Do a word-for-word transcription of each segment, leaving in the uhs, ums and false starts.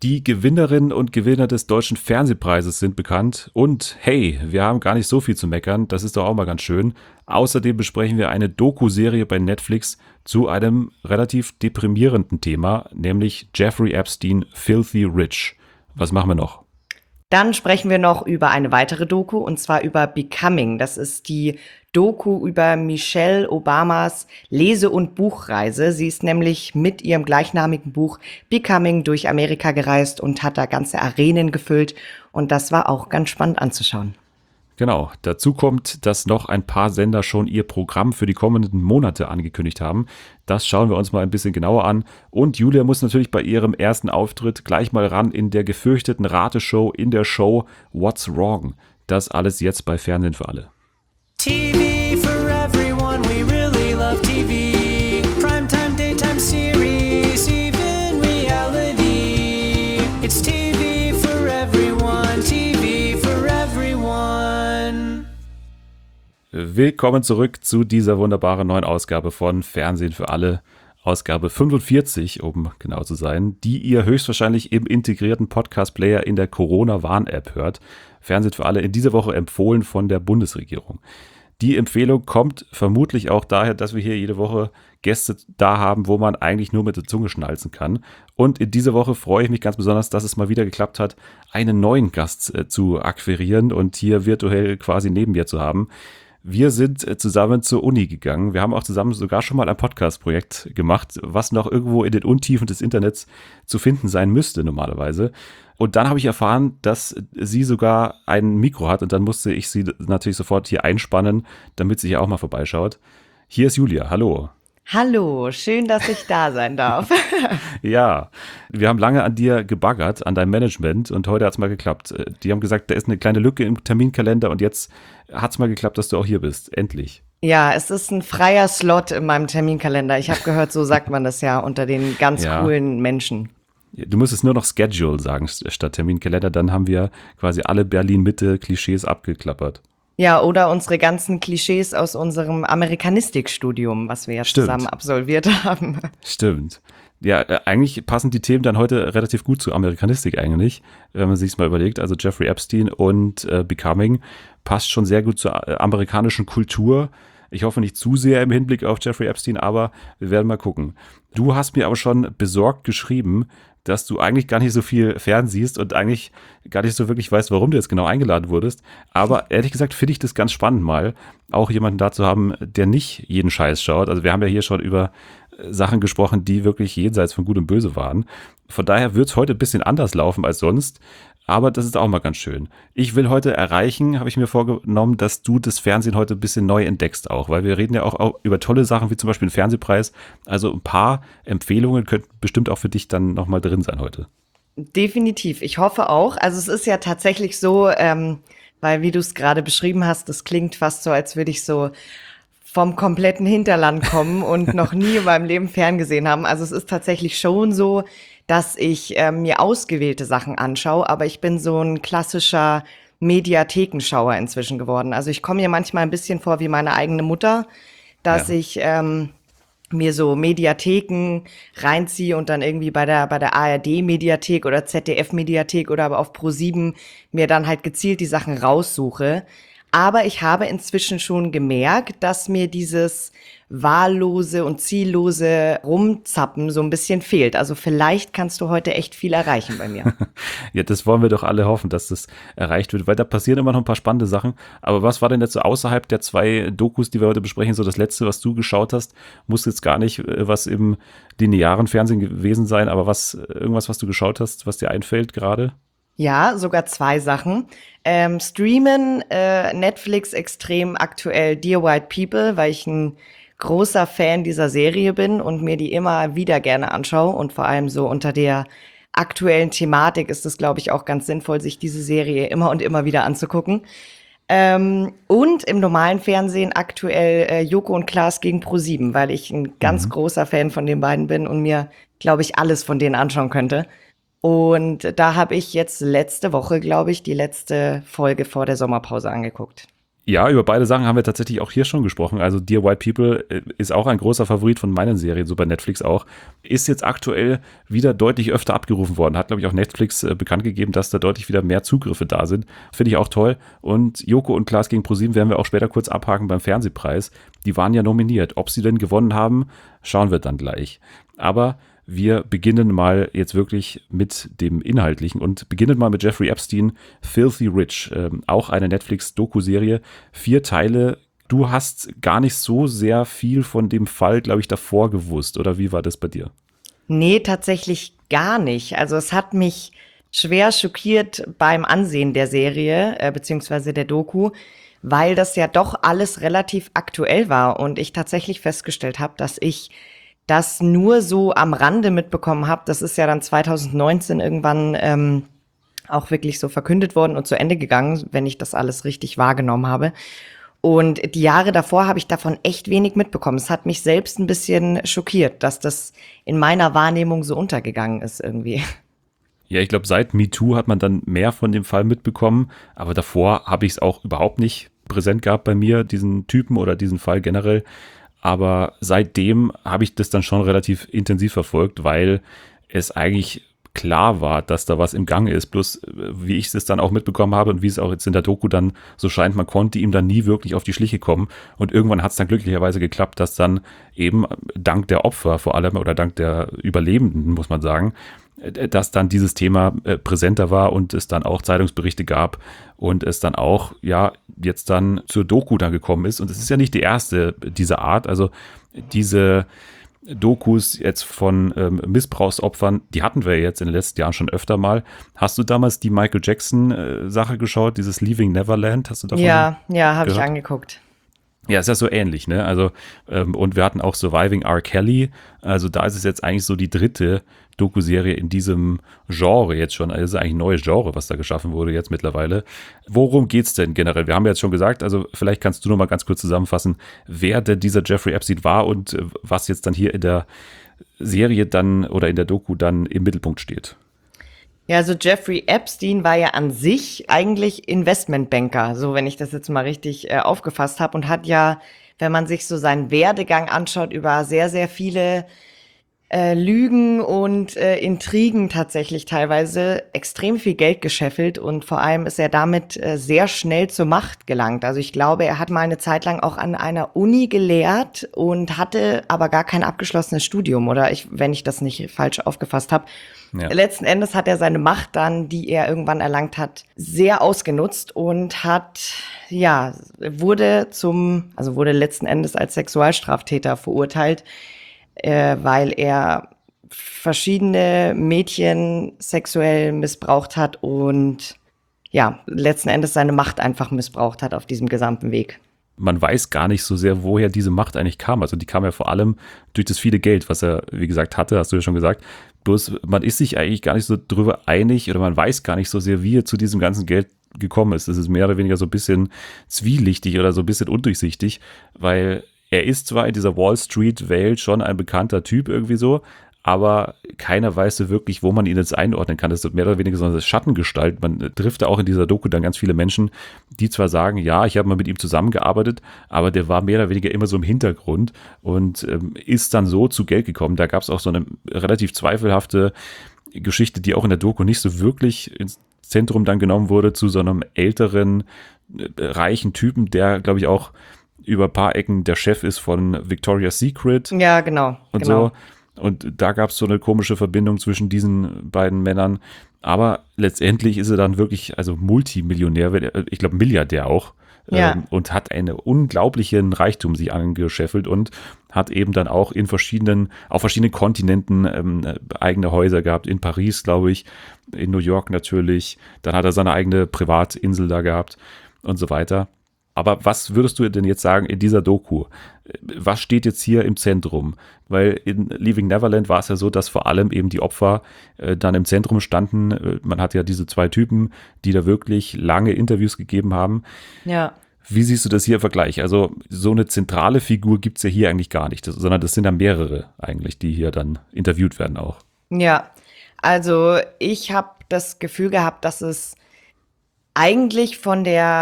Die Gewinnerinnen und Gewinner des Deutschen Fernsehpreises sind bekannt und hey, wir haben gar nicht so viel zu meckern, das ist doch auch mal ganz schön. Außerdem besprechen wir eine Doku-Serie bei Netflix zu einem relativ deprimierenden Thema, nämlich Jeffrey Epstein, Filthy Rich. Was machen wir noch? Dann sprechen wir noch über eine weitere Doku, und zwar über Becoming. Das ist die Doku über Michelle Obamas Lese- und Buchreise. Sie ist nämlich mit ihrem gleichnamigen Buch Becoming durch Amerika gereist und hat da ganze Arenen gefüllt. Und das war auch ganz spannend anzuschauen. Genau, dazu kommt, dass noch ein paar Sender schon ihr Programm für die kommenden Monate angekündigt haben. Das schauen wir uns mal ein bisschen genauer an. Und Julia muss natürlich bei ihrem ersten Auftritt gleich mal ran in der gefürchteten Rateshow in der Show What's Wrong? Das alles jetzt bei Fernsehen für alle. T V for everyone, we really love T V. Primetime, daytime series, even reality. It's T V for everyone, T V for everyone. Willkommen zurück zu dieser wunderbaren neuen Ausgabe von Fernsehen für alle. Ausgabe fünfundvierzig, um genau zu sein, die ihr höchstwahrscheinlich im integrierten Podcast-Player in der Corona-Warn-App hört. Fernsehen für alle in dieser Woche empfohlen von der Bundesregierung. Die Empfehlung kommt vermutlich auch daher, dass wir hier jede Woche Gäste da haben, wo man eigentlich nur mit der Zunge schnalzen kann. Und in dieser Woche freue ich mich ganz besonders, dass es mal wieder geklappt hat, einen neuen Gast äh, zu akquirieren und hier virtuell quasi neben mir zu haben. Wir sind äh, zusammen zur Uni gegangen. Wir haben auch zusammen sogar schon mal ein Podcast-Projekt gemacht, was noch irgendwo in den Untiefen des Internets zu finden sein müsste normalerweise. Und dann habe ich erfahren, dass sie sogar ein Mikro hat und dann musste ich sie natürlich sofort hier einspannen, damit sie hier auch mal vorbeischaut. Hier ist Julia, hallo. Hallo, schön, dass ich da sein darf. Ja, wir haben lange an dir gebaggert, an deinem Management und heute hat es mal geklappt. Die haben gesagt, da ist eine kleine Lücke im Terminkalender und jetzt hat es mal geklappt, dass du auch hier bist, endlich. Ja, es ist ein freier Slot in meinem Terminkalender. Ich habe gehört, so sagt man das ja unter den ganz Ja. coolen Menschen. Du müsstest nur noch Schedule sagen statt Terminkalender, dann haben wir quasi alle Berlin-Mitte-Klischees abgeklappert. Ja, oder unsere ganzen Klischees aus unserem Amerikanistikstudium, was wir ja Stimmt. zusammen absolviert haben. Stimmt. Ja, äh, eigentlich passen die Themen dann heute relativ gut zu Amerikanistik eigentlich, wenn man sich's mal überlegt. Also Jeffrey Epstein und äh, Becoming passt schon sehr gut zur äh, amerikanischen Kultur. Ich hoffe nicht zu sehr im Hinblick auf Jeffrey Epstein, aber wir werden mal gucken. Du hast mir aber schon besorgt geschrieben, dass du eigentlich gar nicht so viel fernsiehst und eigentlich gar nicht so wirklich weißt, warum du jetzt genau eingeladen wurdest. Aber ehrlich gesagt finde ich das ganz spannend mal, auch jemanden da zu haben, der nicht jeden Scheiß schaut. Also wir haben ja hier schon über Sachen gesprochen, die wirklich jenseits von Gut und Böse waren. Von daher wird es heute ein bisschen anders laufen als sonst. Aber das ist auch mal ganz schön. Ich will heute erreichen, habe ich mir vorgenommen, dass du das Fernsehen heute ein bisschen neu entdeckst auch, weil wir reden ja auch, auch über tolle Sachen, wie zum Beispiel den Fernsehpreis. Also ein paar Empfehlungen könnten bestimmt auch für dich dann nochmal drin sein heute. Definitiv, ich hoffe auch. Also es ist ja tatsächlich so, ähm, weil wie du es gerade beschrieben hast, das klingt fast so, als würde ich so vom kompletten Hinterland kommen und noch nie in meinem Leben ferngesehen haben. Also es ist tatsächlich schon so, dass ich äh, mir ausgewählte Sachen anschaue, aber ich bin so ein klassischer Mediathekenschauer inzwischen geworden. Also ich komme mir manchmal ein bisschen vor wie meine eigene Mutter, dass Ja. ich ähm, mir so Mediatheken reinziehe und dann irgendwie bei der bei der A R D-Mediathek oder Z D F-Mediathek oder aber auf ProSieben mir dann halt gezielt die Sachen raussuche. Aber ich habe inzwischen schon gemerkt, dass mir dieses wahllose und ziellose Rumzappen so ein bisschen fehlt. Also vielleicht kannst du heute echt viel erreichen bei mir. Ja, das wollen wir doch alle hoffen, dass das erreicht wird, weil da passieren immer noch ein paar spannende Sachen. Aber was war denn jetzt so außerhalb der zwei Dokus, die wir heute besprechen, so das letzte, was du geschaut hast? Muss jetzt gar nicht äh, was im linearen Fernsehen gewesen sein, aber was irgendwas, was du geschaut hast, was dir einfällt gerade? Ja, sogar zwei Sachen. Ähm, streamen äh, Netflix extrem aktuell Dear White People, weil ich ein großer Fan dieser Serie bin und mir die immer wieder gerne anschaue. Und vor allem so unter der aktuellen Thematik ist es, glaube ich, auch ganz sinnvoll, sich diese Serie immer und immer wieder anzugucken. Ähm, und im normalen Fernsehen aktuell äh, Joko und Klaas gegen ProSieben, weil ich ein ganz Mhm. großer Fan von den beiden bin und mir, glaube ich, alles von denen anschauen könnte. Und da habe ich jetzt letzte Woche, glaube ich, die letzte Folge vor der Sommerpause angeguckt. Ja, über beide Sachen haben wir tatsächlich auch hier schon gesprochen. Also Dear White People ist auch ein großer Favorit von meinen Serien, so bei Netflix auch. Ist jetzt aktuell wieder deutlich öfter abgerufen worden. Hat, glaube ich, auch Netflix äh, bekannt gegeben, dass da deutlich wieder mehr Zugriffe da sind. Finde ich auch toll. Und Joko und Klaas gegen ProSieben werden wir auch später kurz abhaken beim Fernsehpreis. Die waren ja nominiert. Ob sie denn gewonnen haben, schauen wir dann gleich. Aber wir beginnen mal jetzt wirklich mit dem Inhaltlichen und beginnen mal mit Jeffrey Epstein, Filthy Rich, ähm, auch eine Netflix-Doku-Serie, vier Teile. Du hast gar nicht so sehr viel von dem Fall, glaube ich, davor gewusst, oder wie war das bei dir? Nee, tatsächlich gar nicht. Also es hat mich schwer schockiert beim Ansehen der Serie, äh, beziehungsweise der Doku, weil das ja doch alles relativ aktuell war und ich tatsächlich festgestellt habe, dass ich das nur so am Rande mitbekommen habe. Das ist ja dann zwanzig neunzehn irgendwann ähm, auch wirklich so verkündet worden und zu Ende gegangen, wenn ich das alles richtig wahrgenommen habe. Und die Jahre davor habe ich davon echt wenig mitbekommen. Es hat mich selbst ein bisschen schockiert, dass das in meiner Wahrnehmung so untergegangen ist irgendwie. Ja, ich glaube, seit MeToo hat man dann mehr von dem Fall mitbekommen, aber davor habe ich es auch überhaupt nicht präsent gehabt bei mir, diesen Typen oder diesen Fall generell. Aber seitdem habe ich das dann schon relativ intensiv verfolgt, weil es eigentlich klar war, dass da was im Gange ist. Bloß wie ich es dann auch mitbekommen habe und wie es auch jetzt in der Doku dann so scheint, man konnte ihm dann nie wirklich auf die Schliche kommen. Und irgendwann hat es dann glücklicherweise geklappt, dass dann eben dank der Opfer vor allem oder dank der Überlebenden, muss man sagen, dass dann dieses Thema äh, präsenter war und es dann auch Zeitungsberichte gab und es dann auch, ja, jetzt dann zur Doku dann gekommen ist. Und es ist ja nicht die erste dieser Art. Also diese Dokus jetzt von ähm, Missbrauchsopfern, die hatten wir jetzt in den letzten Jahren schon öfter mal. Hast du damals die Michael Jackson-Sache äh, geschaut, dieses Leaving Neverland? Hast du davon Ja, ja, habe ich gehört? angeguckt. Ja, ist ja so ähnlich, ne? Also, ähm, und wir hatten auch Surviving R. Kelly. Also, da ist es jetzt eigentlich so die dritte Doku-Serie in diesem Genre jetzt schon. Also, es ist eigentlich ein neues Genre, was da geschaffen wurde jetzt mittlerweile. Worum geht's denn generell? Wir haben ja jetzt schon gesagt, also, vielleicht kannst du noch mal ganz kurz zusammenfassen, wer denn dieser Jeffrey Epstein war und äh, was jetzt dann hier in der Serie dann oder in der Doku dann im Mittelpunkt steht. Ja, also Jeffrey Epstein war ja an sich eigentlich Investmentbanker, so wenn ich das jetzt mal richtig äh, aufgefasst habe und hat ja, wenn man sich so seinen Werdegang anschaut, über sehr, sehr viele äh, Lügen und äh, Intrigen tatsächlich teilweise extrem viel Geld gescheffelt und vor allem ist er damit äh, sehr schnell zur Macht gelangt. Also ich glaube, er hat mal eine Zeit lang auch an einer Uni gelehrt und hatte aber gar kein abgeschlossenes Studium, oder ich, wenn ich das nicht falsch aufgefasst habe. Ja. Letzten Endes hat er seine Macht dann, die er irgendwann erlangt hat, sehr ausgenutzt und hat, ja, wurde zum, also wurde letzten Endes als Sexualstraftäter verurteilt, äh, weil er verschiedene Mädchen sexuell missbraucht hat und, ja, letzten Endes seine Macht einfach missbraucht hat auf diesem gesamten Weg. Man weiß gar nicht so sehr, woher diese Macht eigentlich kam. Also die kam ja vor allem durch das viele Geld, was er, wie gesagt, hatte, hast du ja schon gesagt. Bloß man ist sich eigentlich gar nicht so drüber einig oder man weiß gar nicht so sehr, wie er zu diesem ganzen Geld gekommen ist. Das ist mehr oder weniger so ein bisschen zwielichtig oder so ein bisschen undurchsichtig, weil er ist zwar in dieser Wall Street-Welt schon ein bekannter Typ irgendwie so, aber keiner weiß so wirklich, wo man ihn jetzt einordnen kann. Das ist mehr oder weniger so eine Schattengestalt. Man trifft da auch in dieser Doku dann ganz viele Menschen, die zwar sagen, ja, ich habe mal mit ihm zusammengearbeitet, aber der war mehr oder weniger immer so im Hintergrund und ähm, ist dann so zu Geld gekommen. Da gab es auch so eine relativ zweifelhafte Geschichte, die auch in der Doku nicht so wirklich ins Zentrum dann genommen wurde, zu so einem älteren, äh, reichen Typen, der, glaube ich, auch über ein paar Ecken der Chef ist von Victoria's Secret. Ja, genau. Und genau. so. Und da gab es so eine komische Verbindung zwischen diesen beiden Männern. Aber letztendlich ist er dann wirklich, also Multimillionär, ich glaube Milliardär auch. Ja. Ähm, und hat einen unglaublichen Reichtum sich angescheffelt und hat eben dann auch in verschiedenen, auf verschiedenen Kontinenten ähm, eigene Häuser gehabt. In Paris, glaube ich, in New York natürlich. Dann hat er seine eigene Privatinsel da gehabt und so weiter. Aber was würdest du denn jetzt sagen in dieser Doku? Was steht jetzt hier im Zentrum? Weil in Leaving Neverland war es ja so, dass vor allem eben die Opfer äh, dann im Zentrum standen. Äh, man hat ja diese zwei Typen, die da wirklich lange Interviews gegeben haben. Ja. Wie siehst du das hier im Vergleich? Also so eine zentrale Figur gibt es ja hier eigentlich gar nicht, das, sondern das sind ja mehrere eigentlich, die hier dann interviewt werden auch. Ja, also ich habe das Gefühl gehabt, dass es eigentlich von der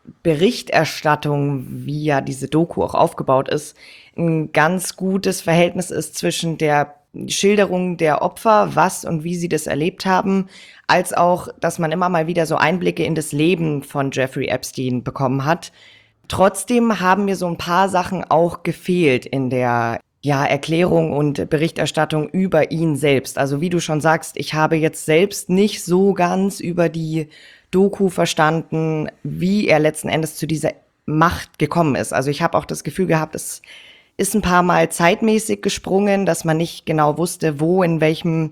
Berichterstattung, wie ja diese Doku auch aufgebaut ist, ein ganz gutes Verhältnis ist zwischen der Schilderung der Opfer, was und wie sie das erlebt haben, als auch, dass man immer mal wieder so Einblicke in das Leben von Jeffrey Epstein bekommen hat. Trotzdem haben mir so ein paar Sachen auch gefehlt in der ja, Erklärung und Berichterstattung über ihn selbst. Also wie du schon sagst, ich habe jetzt selbst nicht so ganz über die Doku verstanden, wie er letzten Endes zu dieser Macht gekommen ist. Also ich habe auch das Gefühl gehabt, es ist ein paar Mal zeitmäßig gesprungen, dass man nicht genau wusste, wo, in welchem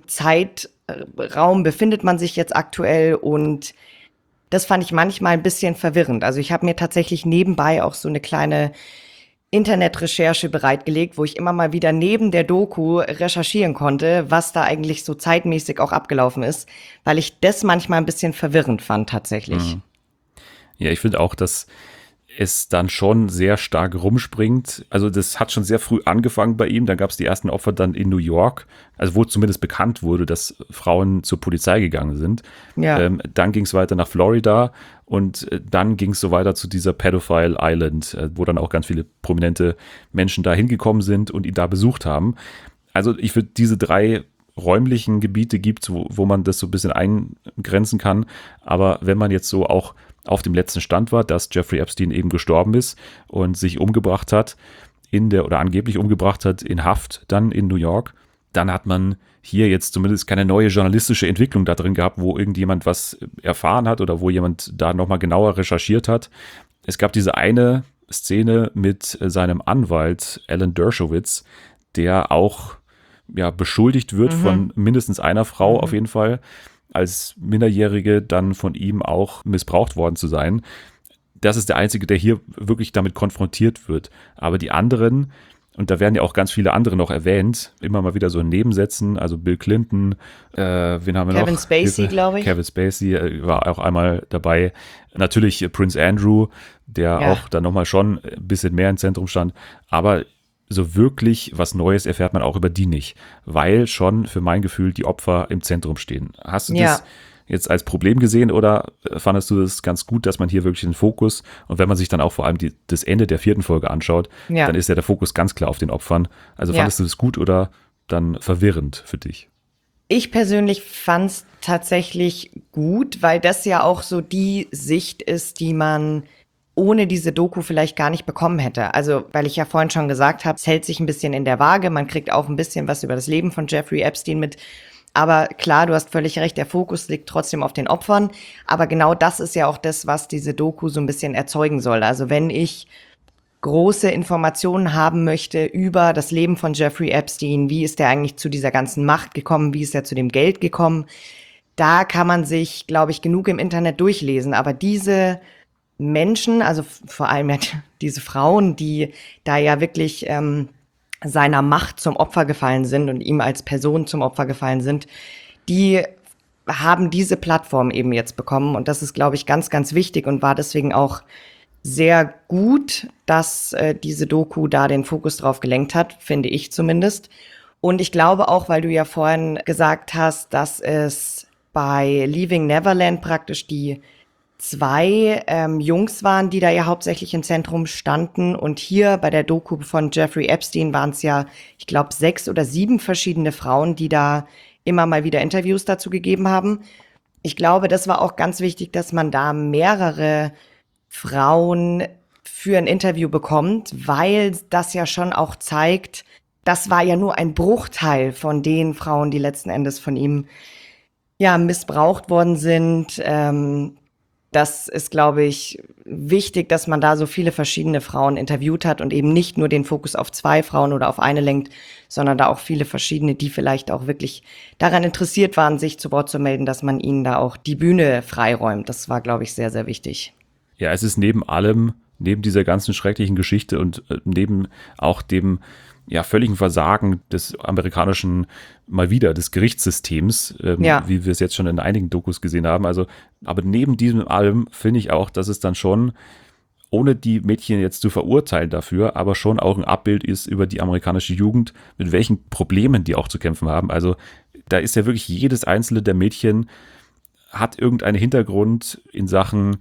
Zeitraum befindet man sich jetzt aktuell, und das fand ich manchmal ein bisschen verwirrend. Also ich habe mir tatsächlich nebenbei auch so eine kleine Internetrecherche bereitgelegt, wo ich immer mal wieder neben der Doku recherchieren konnte, was da eigentlich so zeitmäßig auch abgelaufen ist, weil ich das manchmal ein bisschen verwirrend fand tatsächlich. Mhm. Ja, ich finde auch, dass es dann schon sehr stark rumspringt. Also das hat schon sehr früh angefangen bei ihm. Dann gab es die ersten Opfer dann in New York, also wo zumindest bekannt wurde, dass Frauen zur Polizei gegangen sind. Ja. Ähm, dann ging es weiter nach Florida und äh, dann ging es so weiter zu dieser Pedophile Island, äh, wo dann auch ganz viele prominente Menschen da hingekommen sind und ihn da besucht haben. Also ich würde diese drei räumlichen Gebiete gibt, wo, wo man das so ein bisschen eingrenzen kann. Aber wenn man jetzt so auch auf dem letzten Stand war, dass Jeffrey Epstein eben gestorben ist und sich umgebracht hat in der oder angeblich umgebracht hat in Haft dann in New York, dann hat man hier jetzt zumindest keine neue journalistische Entwicklung da drin gehabt, wo irgendjemand was erfahren hat oder wo jemand da nochmal genauer recherchiert hat. Es gab diese eine Szene mit seinem Anwalt Alan Dershowitz, der auch ja, beschuldigt wird mhm. von mindestens einer Frau mhm. auf jeden Fall, als Minderjährige dann von ihm auch missbraucht worden zu sein. Das ist der Einzige, der hier wirklich damit konfrontiert wird. Aber die anderen, und da werden ja auch ganz viele andere noch erwähnt, immer mal wieder so in Nebensätzen, also Bill Clinton, äh, wen haben wir Kevin noch? Spacey, glaube ich. Kevin Spacey äh, war auch einmal dabei. Natürlich äh, Prince Andrew, der ja. auch dann nochmal schon ein bisschen mehr im Zentrum stand. Aber so wirklich was Neues erfährt man auch über die nicht, weil schon für mein Gefühl die Opfer im Zentrum stehen. Hast du ja. das jetzt als Problem gesehen oder fandest du das ganz gut, dass man hier wirklich den Fokus, und wenn man sich dann auch vor allem die, das Ende der vierten Folge anschaut, ja. dann ist ja der Fokus ganz klar auf den Opfern. Also fandest ja. du das gut oder dann verwirrend für dich? Ich persönlich fand es tatsächlich gut, weil das ja auch so die Sicht ist, die man ohne diese Doku vielleicht gar nicht bekommen hätte. Also, weil ich ja vorhin schon gesagt habe, es hält sich ein bisschen in der Waage, man kriegt auch ein bisschen was über das Leben von Jeffrey Epstein mit. Aber klar, du hast völlig recht, der Fokus liegt trotzdem auf den Opfern. Aber genau das ist ja auch das, was diese Doku so ein bisschen erzeugen soll. Also wenn ich große Informationen haben möchte über das Leben von Jeffrey Epstein, wie ist er eigentlich zu dieser ganzen Macht gekommen, wie ist er zu dem Geld gekommen, da kann man sich, glaube ich, genug im Internet durchlesen. Aber diese Menschen, also vor allem ja diese Frauen, die da ja wirklich ähm, seiner Macht zum Opfer gefallen sind und ihm als Person zum Opfer gefallen sind, die haben diese Plattform eben jetzt bekommen. Und das ist, glaube ich, ganz, ganz wichtig und war deswegen auch sehr gut, dass äh, diese Doku da den Fokus drauf gelenkt hat, finde ich zumindest. Und ich glaube auch, weil du ja vorhin gesagt hast, dass es bei Leaving Neverland praktisch die zwei ähm, Jungs waren, die da ja hauptsächlich im Zentrum standen. Und hier bei der Doku von Jeffrey Epstein waren es ja, ich glaube, sechs oder sieben verschiedene Frauen, die da immer mal wieder Interviews dazu gegeben haben. Ich glaube, das war auch ganz wichtig, dass man da mehrere Frauen für ein Interview bekommt, weil das ja schon auch zeigt, das war ja nur ein Bruchteil von den Frauen, die letzten Endes von ihm ja missbraucht worden sind. Ähm, Das ist, glaube ich, wichtig, dass man da so viele verschiedene Frauen interviewt hat und eben nicht nur den Fokus auf zwei Frauen oder auf eine lenkt, sondern da auch viele verschiedene, die vielleicht auch wirklich daran interessiert waren, sich zu Wort zu melden, dass man ihnen da auch die Bühne freiräumt. Das war, glaube ich, sehr, sehr wichtig. Ja, es ist neben allem, neben dieser ganzen schrecklichen Geschichte und neben auch dem ja, völligen Versagen des amerikanischen, mal wieder, des Gerichtssystems, ähm, ja. wie wir es jetzt schon in einigen Dokus gesehen haben. Also, aber neben diesem allem finde ich auch, dass es dann schon, ohne die Mädchen jetzt zu verurteilen dafür, aber schon auch ein Abbild ist über die amerikanische Jugend, mit welchen Problemen die auch zu kämpfen haben. Also, da ist ja wirklich jedes einzelne der Mädchen hat irgendeinen Hintergrund in Sachen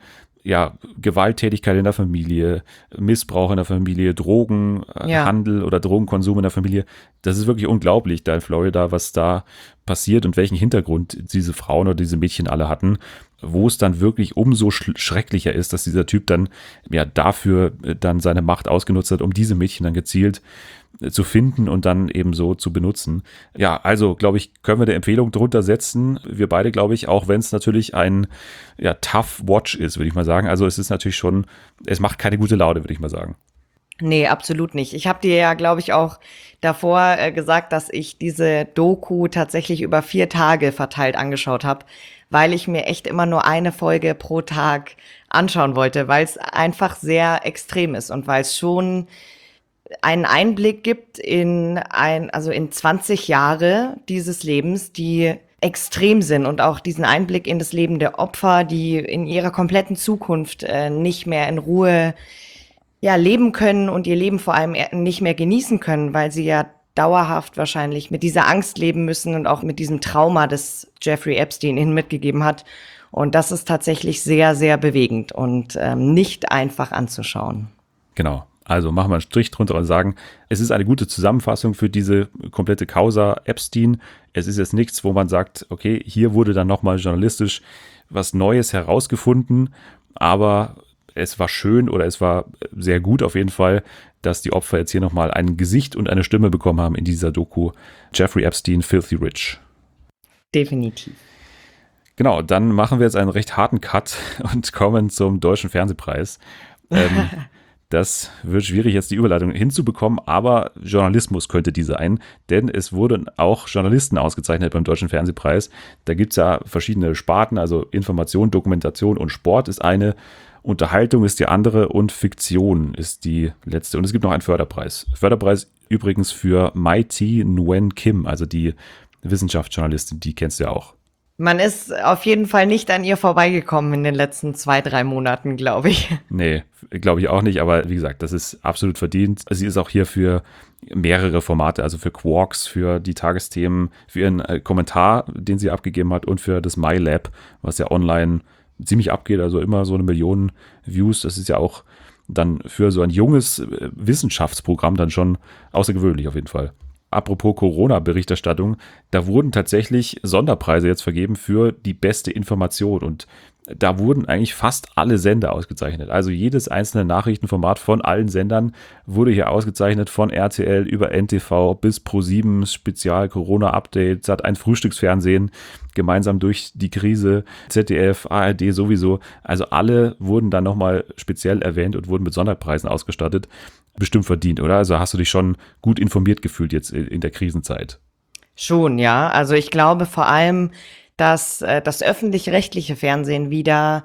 ja, Gewalttätigkeit in der Familie, Missbrauch in der Familie, Drogenhandel Ja. oder Drogenkonsum in der Familie. Das ist wirklich unglaublich da in Florida, was da passiert und welchen Hintergrund diese Frauen oder diese Mädchen alle hatten, wo es dann wirklich umso sch- schrecklicher ist, dass dieser Typ dann ja dafür äh, dann seine Macht ausgenutzt hat, um diese Mädchen dann gezielt äh, zu finden und dann eben so zu benutzen. Ja, also glaube ich, können wir eine Empfehlung drunter setzen. Wir beide, glaube ich, auch wenn es natürlich ein ja, tough Watch ist, würde ich mal sagen. Also es ist natürlich schon, es macht keine gute Laune, würde ich mal sagen. Nee, absolut nicht. Ich habe dir ja, glaube ich, auch davor äh, gesagt, dass ich diese Doku tatsächlich über vier Tage verteilt angeschaut habe, weil ich mir echt immer nur eine Folge pro Tag anschauen wollte, weil es einfach sehr extrem ist und weil es schon einen Einblick gibt in ein, also in zwanzig Jahre dieses Lebens, die extrem sind und auch diesen Einblick in das Leben der Opfer, die in ihrer kompletten Zukunft äh, nicht mehr in Ruhe ja, leben können und ihr Leben vor allem eher nicht mehr genießen können, weil sie ja dauerhaft wahrscheinlich mit dieser Angst leben müssen und auch mit diesem Trauma, das Jeffrey Epstein ihnen mitgegeben hat. Und das ist tatsächlich sehr, sehr bewegend und ähm, nicht einfach anzuschauen. Genau. Also machen wir einen Strich drunter und sagen, es ist eine gute Zusammenfassung für diese komplette Causa Epstein. Es ist jetzt nichts, wo man sagt, okay, hier wurde dann nochmal journalistisch was Neues herausgefunden, aber es war schön oder es war sehr gut auf jeden Fall, dass die Opfer jetzt hier nochmal ein Gesicht und eine Stimme bekommen haben in dieser Doku Jeffrey Epstein, Filthy Rich. Definitiv. Genau, dann machen wir jetzt einen recht harten Cut und kommen zum Deutschen Fernsehpreis. Ähm, das wird schwierig, jetzt die Überleitung hinzubekommen, aber Journalismus könnte die sein, denn es wurden auch Journalisten ausgezeichnet beim Deutschen Fernsehpreis. Da gibt es ja verschiedene Sparten, also Information, Dokumentation und Sport ist eine, Unterhaltung ist die andere und Fiktion ist die letzte. Und es gibt noch einen Förderpreis. Förderpreis übrigens für Mai Thi Nguyen Kim, also die Wissenschaftsjournalistin, die kennst du ja auch. Man ist auf jeden Fall nicht an ihr vorbeigekommen in den letzten zwei, drei Monaten, glaube ich. Nee, glaube ich auch nicht, aber wie gesagt, das ist absolut verdient. Sie ist auch hier für mehrere Formate, also für Quarks, für die Tagesthemen, für ihren äh, Kommentar, den sie abgegeben hat und für das MyLab, was ja online ziemlich abgeht, also immer so eine Million Views. Das ist ja auch dann für so ein junges äh, Wissenschaftsprogramm dann schon außergewöhnlich auf jeden Fall. Apropos Corona-Berichterstattung, da wurden tatsächlich Sonderpreise jetzt vergeben für die beste Information und da wurden eigentlich fast alle Sender ausgezeichnet. Also jedes einzelne Nachrichtenformat von allen Sendern wurde hier ausgezeichnet, von R T L über N T V bis ProSieben, Spezial Corona-Update, Sat eins Frühstücksfernsehen, gemeinsam durch die Krise, Z D F, A R D sowieso. Also alle wurden dann nochmal speziell erwähnt und wurden mit Sonderpreisen ausgestattet. Bestimmt verdient, oder? Also hast du dich schon gut informiert gefühlt jetzt in der Krisenzeit? Schon, ja. Also ich glaube vor allem, dass äh, das öffentlich-rechtliche Fernsehen wieder,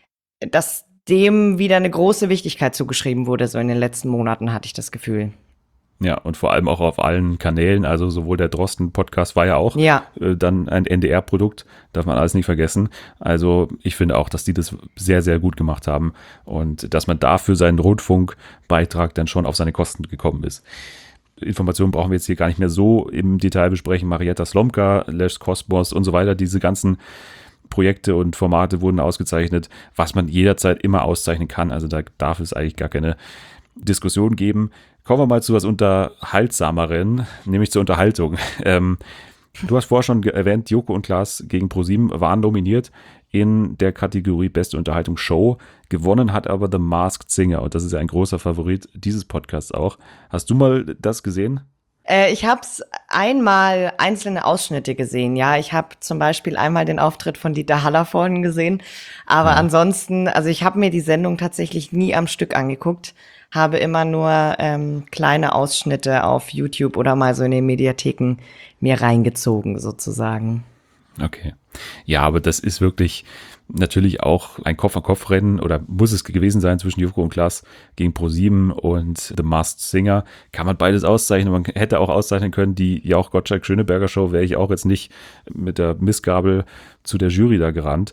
dass dem wieder eine große Wichtigkeit zugeschrieben wurde. So in den letzten Monaten hatte ich das Gefühl. Ja, und vor allem auch auf allen Kanälen, also sowohl der Drosten-Podcast war ja auch Ja. äh, dann ein N D R-Produkt, darf man alles nicht vergessen. Also ich finde auch, dass die das sehr, sehr gut gemacht haben und dass man dafür seinen Rundfunkbeitrag dann schon auf seine Kosten gekommen ist. Informationen brauchen wir jetzt hier gar nicht mehr so im Detail besprechen. Marietta Slomka, Les Kosmos und so weiter, diese ganzen Projekte und Formate wurden ausgezeichnet, was man jederzeit immer auszeichnen kann. Also da darf es eigentlich gar keine Diskussion geben. Kommen wir mal zu was Unterhaltsameren, nämlich zur Unterhaltung. Ähm, du hast vorher schon erwähnt, Joko und Klaas gegen ProSieben waren nominiert in der Kategorie Beste Unterhaltungsshow. Gewonnen hat aber The Masked Singer und das ist ja ein großer Favorit dieses Podcasts auch. Hast du mal das gesehen? Äh, ich habe einmal einzelne Ausschnitte gesehen, ja. Ich habe zum Beispiel einmal den Auftritt von Dieter Hallervorden gesehen, aber Ja. ansonsten, also ich habe mir die Sendung tatsächlich nie am Stück angeguckt, habe immer nur ähm, kleine Ausschnitte auf YouTube oder mal so in den Mediatheken mir reingezogen, sozusagen. Okay. Ja, aber das ist wirklich natürlich auch ein Kopf-an-Kopf-Rennen oder muss es gewesen sein zwischen Joko und Klaas gegen ProSieben und The Masked Singer. Kann man beides auszeichnen. Man hätte auch auszeichnen können, die Jauch Gottschalk-Schöneberger Show, wäre ich auch jetzt nicht mit der Missgabel zu der Jury da gerannt.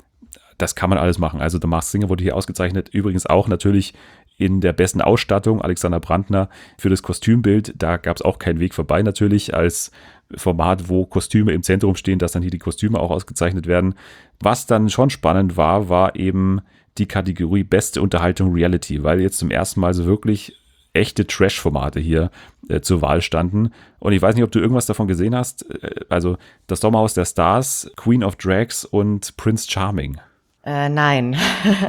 Das kann man alles machen. Also The Masked Singer wurde hier ausgezeichnet. Übrigens auch natürlich in der besten Ausstattung, Alexander Brandner, für das Kostümbild. Da gab es auch keinen Weg vorbei natürlich als Format, wo Kostüme im Zentrum stehen, dass dann hier die Kostüme auch ausgezeichnet werden. Was dann schon spannend war, war eben die Kategorie Beste Unterhaltung Reality, weil jetzt zum ersten Mal so wirklich echte Trash-Formate hier äh, zur Wahl standen. Und ich weiß nicht, ob du irgendwas davon gesehen hast. Äh, also das Sommerhaus der Stars, Queen of Drags und Prince Charming. Äh, nein.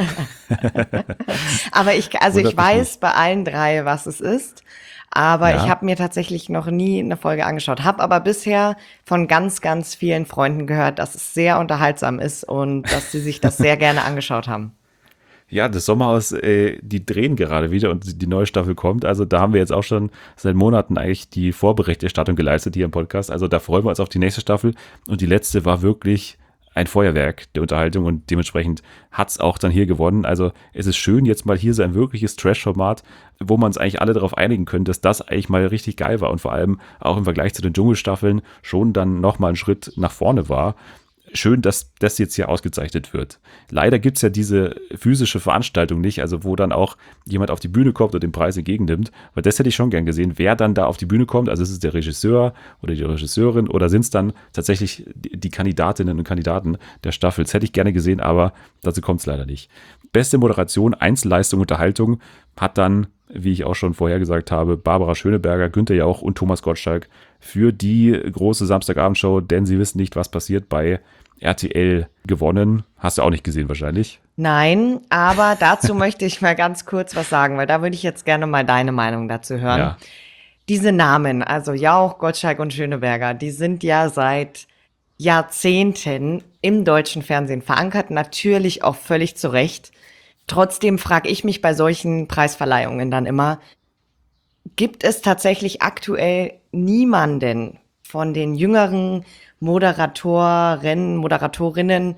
Aber ich, also ich weiß bei allen drei, was es ist. Aber Ja. ich habe mir tatsächlich noch nie eine Folge angeschaut. Habe aber bisher von ganz, ganz vielen Freunden gehört, dass es sehr unterhaltsam ist und dass sie sich das sehr gerne angeschaut haben. Ja, das Sommerhaus, äh, die drehen gerade wieder und die neue Staffel kommt. Also da haben wir jetzt auch schon seit Monaten eigentlich die Vorberichterstattung geleistet hier im Podcast. Also da freuen wir uns auf die nächste Staffel. Und die letzte war wirklich ein Feuerwerk der Unterhaltung und dementsprechend hat's auch dann hier gewonnen. Also es ist schön, jetzt mal hier so ein wirkliches Trash-Format, wo man uns eigentlich alle darauf einigen können, dass das eigentlich mal richtig geil war und vor allem auch im Vergleich zu den Dschungelstaffeln schon dann nochmal einen Schritt nach vorne war. Schön, dass das jetzt hier ausgezeichnet wird. Leider gibt's ja diese physische Veranstaltung nicht, also wo dann auch jemand auf die Bühne kommt und den Preis entgegennimmt, weil das hätte ich schon gern gesehen, wer dann da auf die Bühne kommt, also ist es der Regisseur oder die Regisseurin oder sind es dann tatsächlich die die Kandidatinnen und Kandidaten der Staffel. Das hätte ich gerne gesehen, aber dazu kommt's leider nicht. Beste Moderation, Einzelleistung, Unterhaltung hat dann, wie ich auch schon vorher gesagt habe, Barbara Schöneberger, Günther Jauch und Thomas Gottschalk für die große Samstagabendshow, denn sie wissen nicht, was passiert, bei R T L gewonnen. Hast du auch nicht gesehen wahrscheinlich. Nein, aber dazu möchte ich mal ganz kurz was sagen, weil da würde ich jetzt gerne mal deine Meinung dazu hören. Ja. Diese Namen, also Jauch, Gottschalk und Schöneberger, die sind ja seit Jahrzehnten im deutschen Fernsehen verankert, natürlich auch völlig zu Recht. Trotzdem frage ich mich bei solchen Preisverleihungen dann immer, gibt es tatsächlich aktuell niemanden von den jüngeren Moderatoren, Moderatorinnen,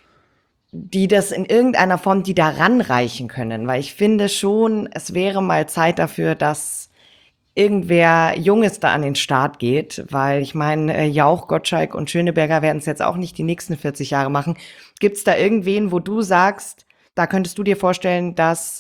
die das in irgendeiner Form, die da ranreichen können? Weil ich finde schon, es wäre mal Zeit dafür, dass irgendwer Junges da an den Start geht, weil ich meine, äh, Jauch, Gottschalk und Schöneberger werden es jetzt auch nicht die nächsten vierzig Jahre machen. Gibt es da irgendwen, wo du sagst, da könntest du dir vorstellen, dass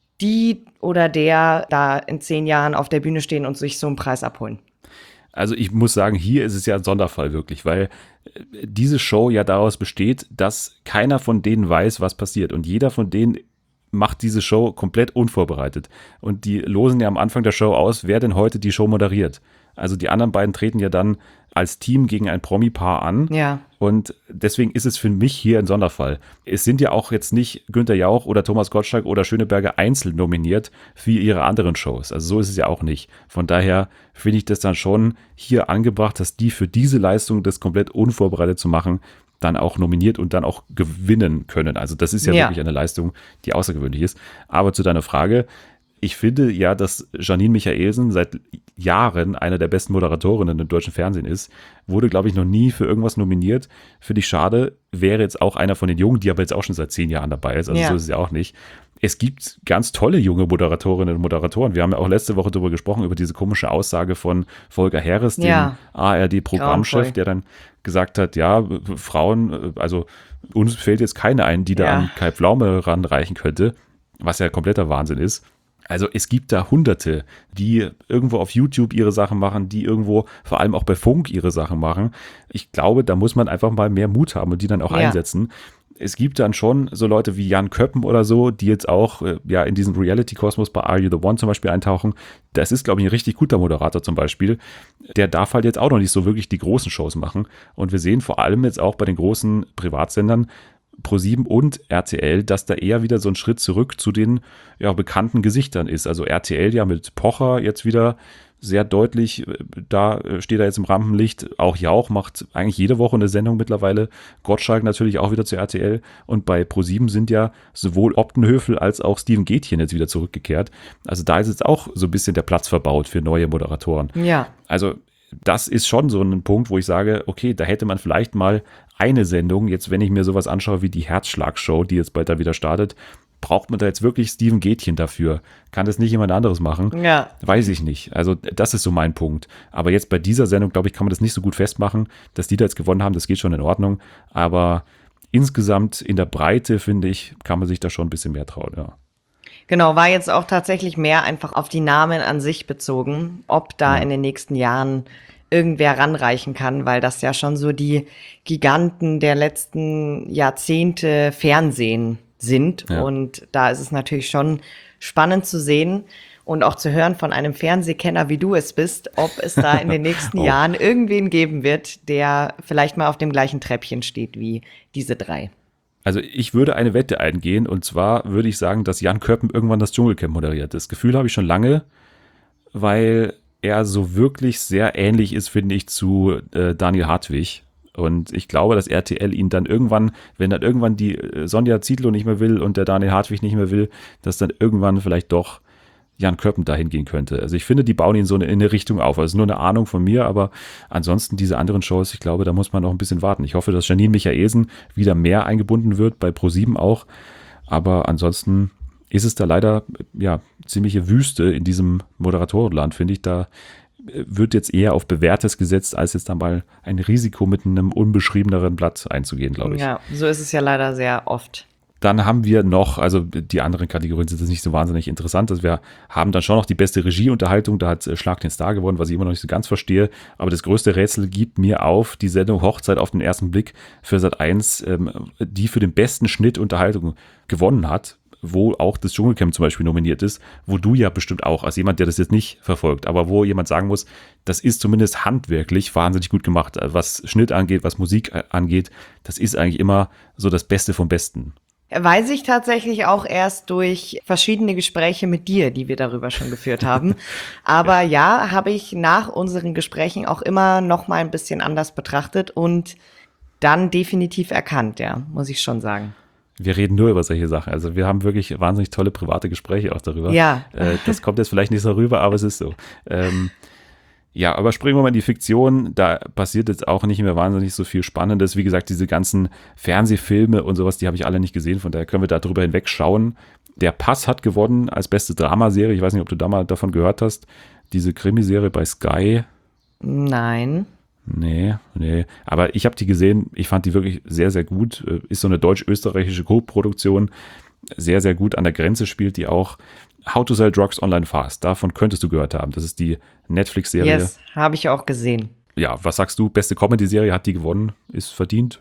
die oder der da in zehn Jahren auf der Bühne stehen und sich so einen Preis abholen? Also ich muss sagen, hier ist es ja ein Sonderfall wirklich, weil diese Show ja daraus besteht, dass keiner von denen weiß, was passiert und jeder von denen macht diese Show komplett unvorbereitet und die losen ja am Anfang der Show aus, wer denn heute die Show moderiert. Also die anderen beiden treten ja dann als Team gegen ein Promi-Paar an. Ja. Und deswegen ist es für mich hier ein Sonderfall. Es sind ja auch jetzt nicht Günther Jauch oder Thomas Gottschalk oder Schöneberger einzeln nominiert für ihre anderen Shows. Also so ist es ja auch nicht. Von daher finde ich das dann schon hier angebracht, dass die für diese Leistung, das komplett unvorbereitet zu machen, dann auch nominiert und dann auch gewinnen können. Also das ist ja, Ja. wirklich eine Leistung, die außergewöhnlich ist. Aber zu deiner Frage, ich finde ja, dass Janine Michaelsen seit Jahren eine der besten Moderatorinnen im deutschen Fernsehen ist. Wurde, glaube ich, noch nie für irgendwas nominiert. Finde ich schade. Wäre jetzt auch einer von den Jungen, die aber jetzt auch schon seit zehn Jahren dabei ist. Also Ja. so ist es ja auch nicht. Es gibt ganz tolle junge Moderatorinnen und Moderatoren. Wir haben ja auch letzte Woche darüber gesprochen, über diese komische Aussage von Volker Heres, dem Ja. A R D-Programmchef, Grauenvoll. der dann gesagt hat, ja, Frauen, also uns fällt jetzt keine ein, die da Ja. an Kai Pflaume ranreichen könnte, was ja kompletter Wahnsinn ist. Also es gibt da Hunderte, die irgendwo auf YouTube ihre Sachen machen, die irgendwo vor allem auch bei Funk ihre Sachen machen. Ich glaube, da muss man einfach mal mehr Mut haben und die dann auch Ja. einsetzen. Es gibt dann schon so Leute wie Jan Köppen oder so, die jetzt auch äh, ja in diesen Reality-Kosmos bei Are You The One zum Beispiel eintauchen. Das ist, glaube ich, ein richtig guter Moderator zum Beispiel. Der darf halt jetzt auch noch nicht so wirklich die großen Shows machen. Und wir sehen vor allem jetzt auch bei den großen Privatsendern, ProSieben und R T L, dass da eher wieder so ein Schritt zurück zu den ja, bekannten Gesichtern ist. Also R T L ja mit Pocher jetzt wieder sehr deutlich, äh, da äh, steht er jetzt im Rampenlicht. Auch Jauch macht eigentlich jede Woche eine Sendung mittlerweile. Gottschalk natürlich auch wieder zu R T L. Und bei ProSieben sind ja sowohl Optenhöfel als auch Steven Gätchen jetzt wieder zurückgekehrt. Also da ist jetzt auch so ein bisschen der Platz verbaut für neue Moderatoren. Ja. Also das ist schon so ein Punkt, wo ich sage, okay, da hätte man vielleicht mal eine Sendung, jetzt wenn ich mir sowas anschaue wie die Herzschlag-Show, die jetzt bald da wieder startet, braucht man da jetzt wirklich Steven Gätchen dafür? Kann das nicht jemand anderes machen? Ja. Weiß ich nicht. Also das ist so mein Punkt. Aber jetzt bei dieser Sendung, glaube ich, kann man das nicht so gut festmachen, dass die da jetzt gewonnen haben, das geht schon in Ordnung. Aber insgesamt in der Breite, finde ich, kann man sich da schon ein bisschen mehr trauen, ja. Genau, war jetzt auch tatsächlich mehr einfach auf die Namen an sich bezogen, ob da Ja. in den nächsten Jahren irgendwer ranreichen kann, weil das ja schon so die Giganten der letzten Jahrzehnte Fernsehen sind. Ja. Und da ist es natürlich schon spannend zu sehen und auch zu hören von einem Fernsehkenner, wie du es bist, ob es da in den nächsten Oh. Jahren irgendwen geben wird, der vielleicht mal auf dem gleichen Treppchen steht wie diese drei. Also ich würde eine Wette eingehen und zwar würde ich sagen, dass Jan Köppen irgendwann das Dschungelcamp moderiert. Das Gefühl habe ich schon lange, weil er so wirklich sehr ähnlich ist, finde ich, zu äh, Daniel Hartwig. Und ich glaube, dass R T L ihn dann irgendwann, wenn dann irgendwann die äh, Sonja Zietlow nicht mehr will und der Daniel Hartwig nicht mehr will, dass dann irgendwann vielleicht doch Jan Köppen dahin gehen könnte. Also ich finde, die bauen ihn so in eine Richtung auf. Also nur eine Ahnung von mir, aber ansonsten diese anderen Shows, ich glaube, da muss man noch ein bisschen warten. Ich hoffe, dass Janine Michaelsen wieder mehr eingebunden wird, bei ProSieben auch. Aber ansonsten ist es da leider ja ziemliche Wüste in diesem Moderatorenland, finde ich. Da wird jetzt eher auf Bewährtes gesetzt, als jetzt dann mal ein Risiko mit einem unbeschriebeneren Blatt einzugehen, glaube ich. Ja, so ist es ja leider sehr oft. Dann haben wir noch, also die anderen Kategorien sind jetzt nicht so wahnsinnig interessant. Also wir haben dann schon noch die beste Regieunterhaltung, da hat äh, Schlag den Star gewonnen, was ich immer noch nicht so ganz verstehe. Aber das größte Rätsel gibt mir auf die Sendung Hochzeit auf den ersten Blick für Sat eins, ähm, die für den besten Schnitt Unterhaltung gewonnen hat, wo auch das Dschungelcamp zum Beispiel nominiert ist, wo du ja bestimmt auch, als jemand, der das jetzt nicht verfolgt, aber wo jemand sagen muss, das ist zumindest handwerklich wahnsinnig gut gemacht. Was Schnitt angeht, was Musik angeht, das ist eigentlich immer so das Beste vom Besten. Weiß ich tatsächlich auch erst durch verschiedene Gespräche mit dir, die wir darüber schon geführt haben. Aber ja, habe ich nach unseren Gesprächen auch immer noch mal ein bisschen anders betrachtet und dann definitiv erkannt, ja, muss ich schon sagen. Wir reden nur über solche Sachen. Also wir haben wirklich wahnsinnig tolle private Gespräche auch darüber. Ja. Äh, das kommt jetzt vielleicht nicht so rüber, aber es ist so. Ähm, ja, aber springen wir mal in die Fiktion. Da passiert jetzt auch nicht mehr wahnsinnig so viel Spannendes. Wie gesagt, diese ganzen Fernsehfilme und sowas, die habe ich alle nicht gesehen. Von daher können wir da drüber hinwegschauen. Der Pass hat gewonnen als beste Dramaserie. Ich weiß nicht, ob du da mal davon gehört hast. Diese Krimiserie bei Sky. Nein. Nee, nee. Aber ich habe die gesehen. Ich fand die wirklich sehr, sehr gut. Ist so eine deutsch-österreichische Co-Produktion. Sehr, sehr gut. An der Grenze spielt die auch. How to Sell Drugs Online Fast. Davon könntest du gehört haben. Das ist die Netflix-Serie. Yes, habe ich auch gesehen. Ja, was sagst du? Beste Comedy-Serie, hat die gewonnen? Ist verdient?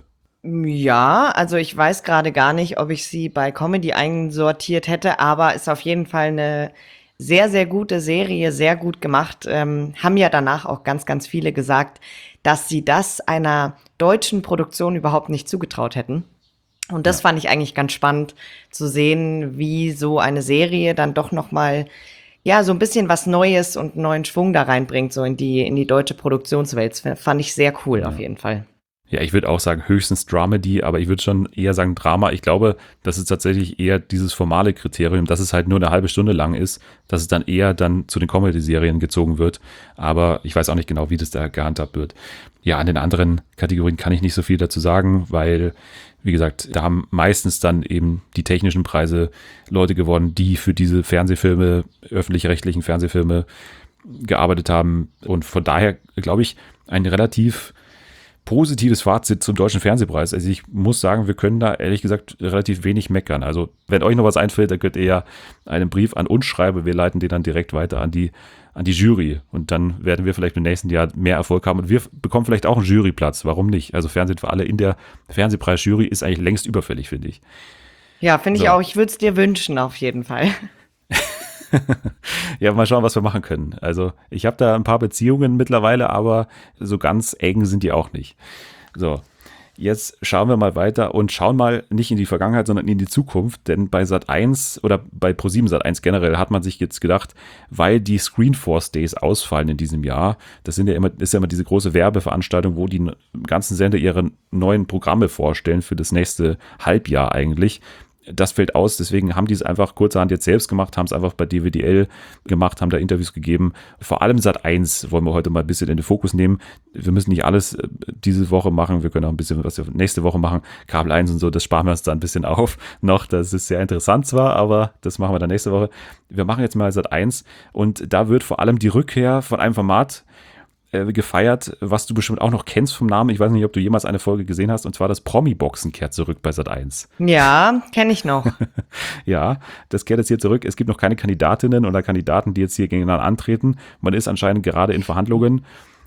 Ja, also ich weiß gerade gar nicht, ob ich sie bei Comedy einsortiert hätte, aber ist auf jeden Fall eine sehr, sehr gute Serie, sehr gut gemacht. Ähm, haben ja danach auch ganz, ganz viele gesagt, dass sie das einer deutschen Produktion überhaupt nicht zugetraut hätten. Und das ja. fand ich eigentlich ganz spannend zu sehen, wie so eine Serie dann doch noch mal ja so ein bisschen was Neues und neuen Schwung da reinbringt, so in die in die deutsche Produktionswelt. Das fand ich sehr cool ja. auf jeden Fall. Ja, ich würde auch sagen höchstens Dramedy, aber ich würde schon eher sagen Drama. Ich glaube, das ist tatsächlich eher dieses formale Kriterium, dass es halt nur eine halbe Stunde lang ist, dass es dann eher dann zu den Comedy-Serien gezogen wird. Aber ich weiß auch nicht genau, wie das da gehandhabt wird. Ja, an den anderen Kategorien kann ich nicht so viel dazu sagen, weil, wie gesagt, da haben meistens dann eben die technischen Preise Leute gewonnen, die für diese Fernsehfilme, öffentlich-rechtlichen Fernsehfilme gearbeitet haben. Und von daher, glaube ich, ein relativ positives Fazit zum Deutschen Fernsehpreis. Also ich muss sagen, wir können da ehrlich gesagt relativ wenig meckern. Also wenn euch noch was einfällt, dann könnt ihr ja einen Brief an uns schreiben. Wir leiten den dann direkt weiter an die, an die Jury. Und dann werden wir vielleicht im nächsten Jahr mehr Erfolg haben. Und wir bekommen vielleicht auch einen Juryplatz. Warum nicht? Also Fernsehen für alle in der Fernsehpreis-Jury ist eigentlich längst überfällig, finde ich. Ja, finde ich So. auch. Ich würde es dir wünschen, auf jeden Fall. Ja, mal schauen, was wir machen können. Also ich habe da ein paar Beziehungen mittlerweile, aber so ganz eng sind die auch nicht. So, jetzt schauen wir mal weiter und schauen mal nicht in die Vergangenheit, sondern in die Zukunft. Denn bei Sat eins oder bei ProSieben Sat eins generell hat man sich jetzt gedacht, weil die Screenforce Days ausfallen in diesem Jahr, das sind ja immer, ist ja immer diese große Werbeveranstaltung, wo die ganzen Sender ihre neuen Programme vorstellen für das nächste Halbjahr eigentlich. Das fällt aus, deswegen haben die es einfach kurzerhand jetzt selbst gemacht, haben es einfach bei D W D L gemacht, haben da Interviews gegeben. Vor allem Sat eins wollen wir heute mal ein bisschen in den Fokus nehmen. Wir müssen nicht alles diese Woche machen, wir können auch ein bisschen was wir nächste Woche machen. Kabel eins und so, das sparen wir uns da ein bisschen auf noch. Das ist sehr interessant zwar, aber das machen wir dann nächste Woche. Wir machen jetzt mal Sat eins und da wird vor allem die Rückkehr von einem Format gefeiert, was du bestimmt auch noch kennst vom Namen. Ich weiß nicht, ob du jemals eine Folge gesehen hast, und zwar das Promi-Boxen kehrt zurück bei Sat eins. Ja, kenne ich noch. Ja, das kehrt jetzt hier zurück. Es gibt noch keine Kandidatinnen oder Kandidaten, die jetzt hier gegeneinander antreten. Man ist anscheinend gerade in Verhandlungen.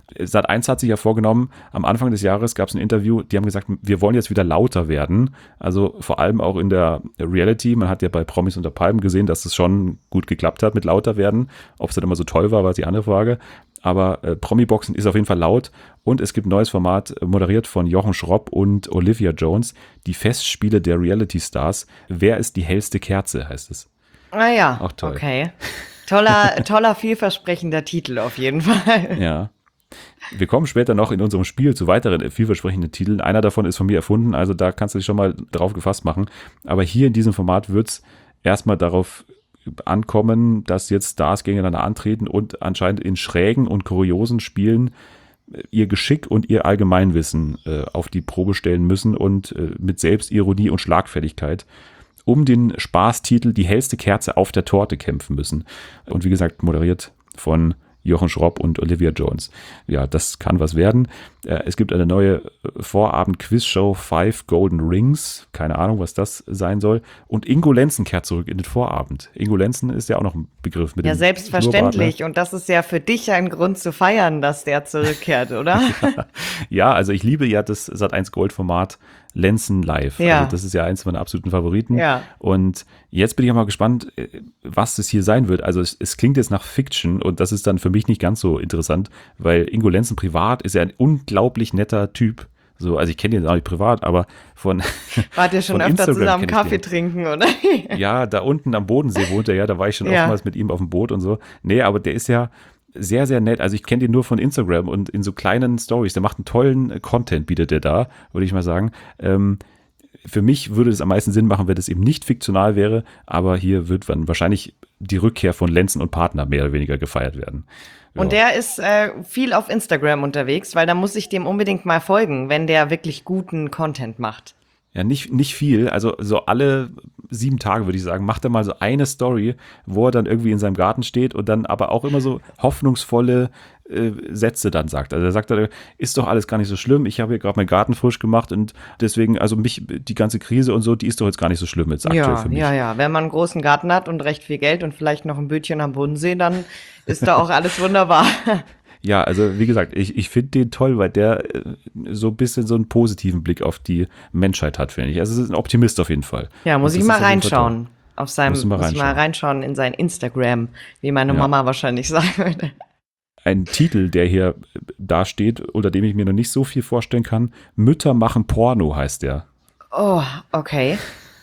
Sat eins hat sich ja vorgenommen, am Anfang des Jahres gab es ein Interview, die haben gesagt, wir wollen jetzt wieder lauter werden. Also vor allem auch in der Reality. Man hat ja bei Promis unter Palmen gesehen, dass es schon gut geklappt hat mit lauter werden. Ob es dann immer so toll war, war die andere Frage. Aber äh, Promi-Boxen ist auf jeden Fall laut und es gibt ein neues Format, äh, moderiert von Jochen Schropp und Olivia Jones, die Festspiele der Reality-Stars. Wer ist die hellste Kerze, heißt es. Ah ja, auch toll. Okay. Toller, toller, vielversprechender Titel auf jeden Fall. Ja. Wir kommen später noch in unserem Spiel zu weiteren vielversprechenden Titeln. Einer davon ist von mir erfunden, also da kannst du dich schon mal drauf gefasst machen. Aber hier in diesem Format wird es erstmal darauf ankommen, dass jetzt Stars gegeneinander antreten und anscheinend in schrägen und kuriosen Spielen ihr Geschick und ihr Allgemeinwissen äh, auf die Probe stellen müssen und äh, mit Selbstironie und Schlagfertigkeit um den Spaßtitel Die hellste Kerze auf der Torte kämpfen müssen. Und wie gesagt, moderiert von Jochen Schropp und Olivia Jones. Ja, das kann was werden. Es gibt eine neue Vorabend-Quiz-Show Five Golden Rings. Keine Ahnung, was das sein soll. Und Ingo Lenzen kehrt zurück in den Vorabend. Ingo Lenzen ist ja auch noch ein Begriff mit dem Ja, selbstverständlich. Und das ist ja für dich ein Grund zu feiern, dass der zurückkehrt, oder? Ja, also ich liebe ja das Sat eins Gold-Format Lenzen live. Ja. Also das ist ja eins meiner absoluten Favoriten. Ja. Und jetzt bin ich auch mal gespannt, was das hier sein wird. Also es, es klingt jetzt nach Fiction und das ist dann für mich nicht ganz so interessant, weil Ingo Lenzen privat ist ja ein unglaublich netter Typ. So, also ich kenne ihn auch nicht privat, aber von Wart ihr schon von öfter Instagram zusammen kenn ich Kaffee den. trinken, oder? Ja, da unten am Bodensee wohnt er ja, da war ich schon Ja. oftmals mit ihm auf dem Boot und so. Nee, aber der ist ja sehr, sehr nett. Also ich kenne den nur von Instagram und in so kleinen Stories. Der macht einen tollen Content, bietet der da, würde ich mal sagen. Ähm, für mich würde es am meisten Sinn machen, wenn das eben nicht fiktional wäre, aber hier wird dann wahrscheinlich die Rückkehr von Lenzen und Partner mehr oder weniger gefeiert werden. Ja. Und der ist äh, viel auf Instagram unterwegs, weil da muss ich dem unbedingt mal folgen, wenn der wirklich guten Content macht. Ja, nicht, nicht viel. Also so alle sieben Tage, würde ich sagen, macht er mal so eine Story, wo er dann irgendwie in seinem Garten steht und dann aber auch immer so hoffnungsvolle äh, Sätze dann sagt. Also er sagt dann, ist doch alles gar nicht so schlimm. Ich habe hier gerade meinen Garten frisch gemacht und deswegen, also mich, die ganze Krise und so, die ist doch jetzt gar nicht so schlimm jetzt aktuell Ja, für mich. ja, ja. Wenn man einen großen Garten hat und recht viel Geld und vielleicht noch ein Bötchen am Bodensee, dann ist da auch alles wunderbar. Ja, also wie gesagt, ich, ich finde den toll, weil der äh, so ein bisschen so einen positiven Blick auf die Menschheit hat, finde ich. Also es ist ein Optimist auf jeden Fall. Ja, muss Und ich das mal ist auf jeden Fall toll. reinschauen. Auf seinem, Musst du mal muss ich mal reinschauen. reinschauen in sein Instagram, wie meine Ja. Mama wahrscheinlich sagen würde. Ein Titel, der hier da steht, unter dem ich mir noch nicht so viel vorstellen kann. Mütter machen Porno heißt der. Oh, okay.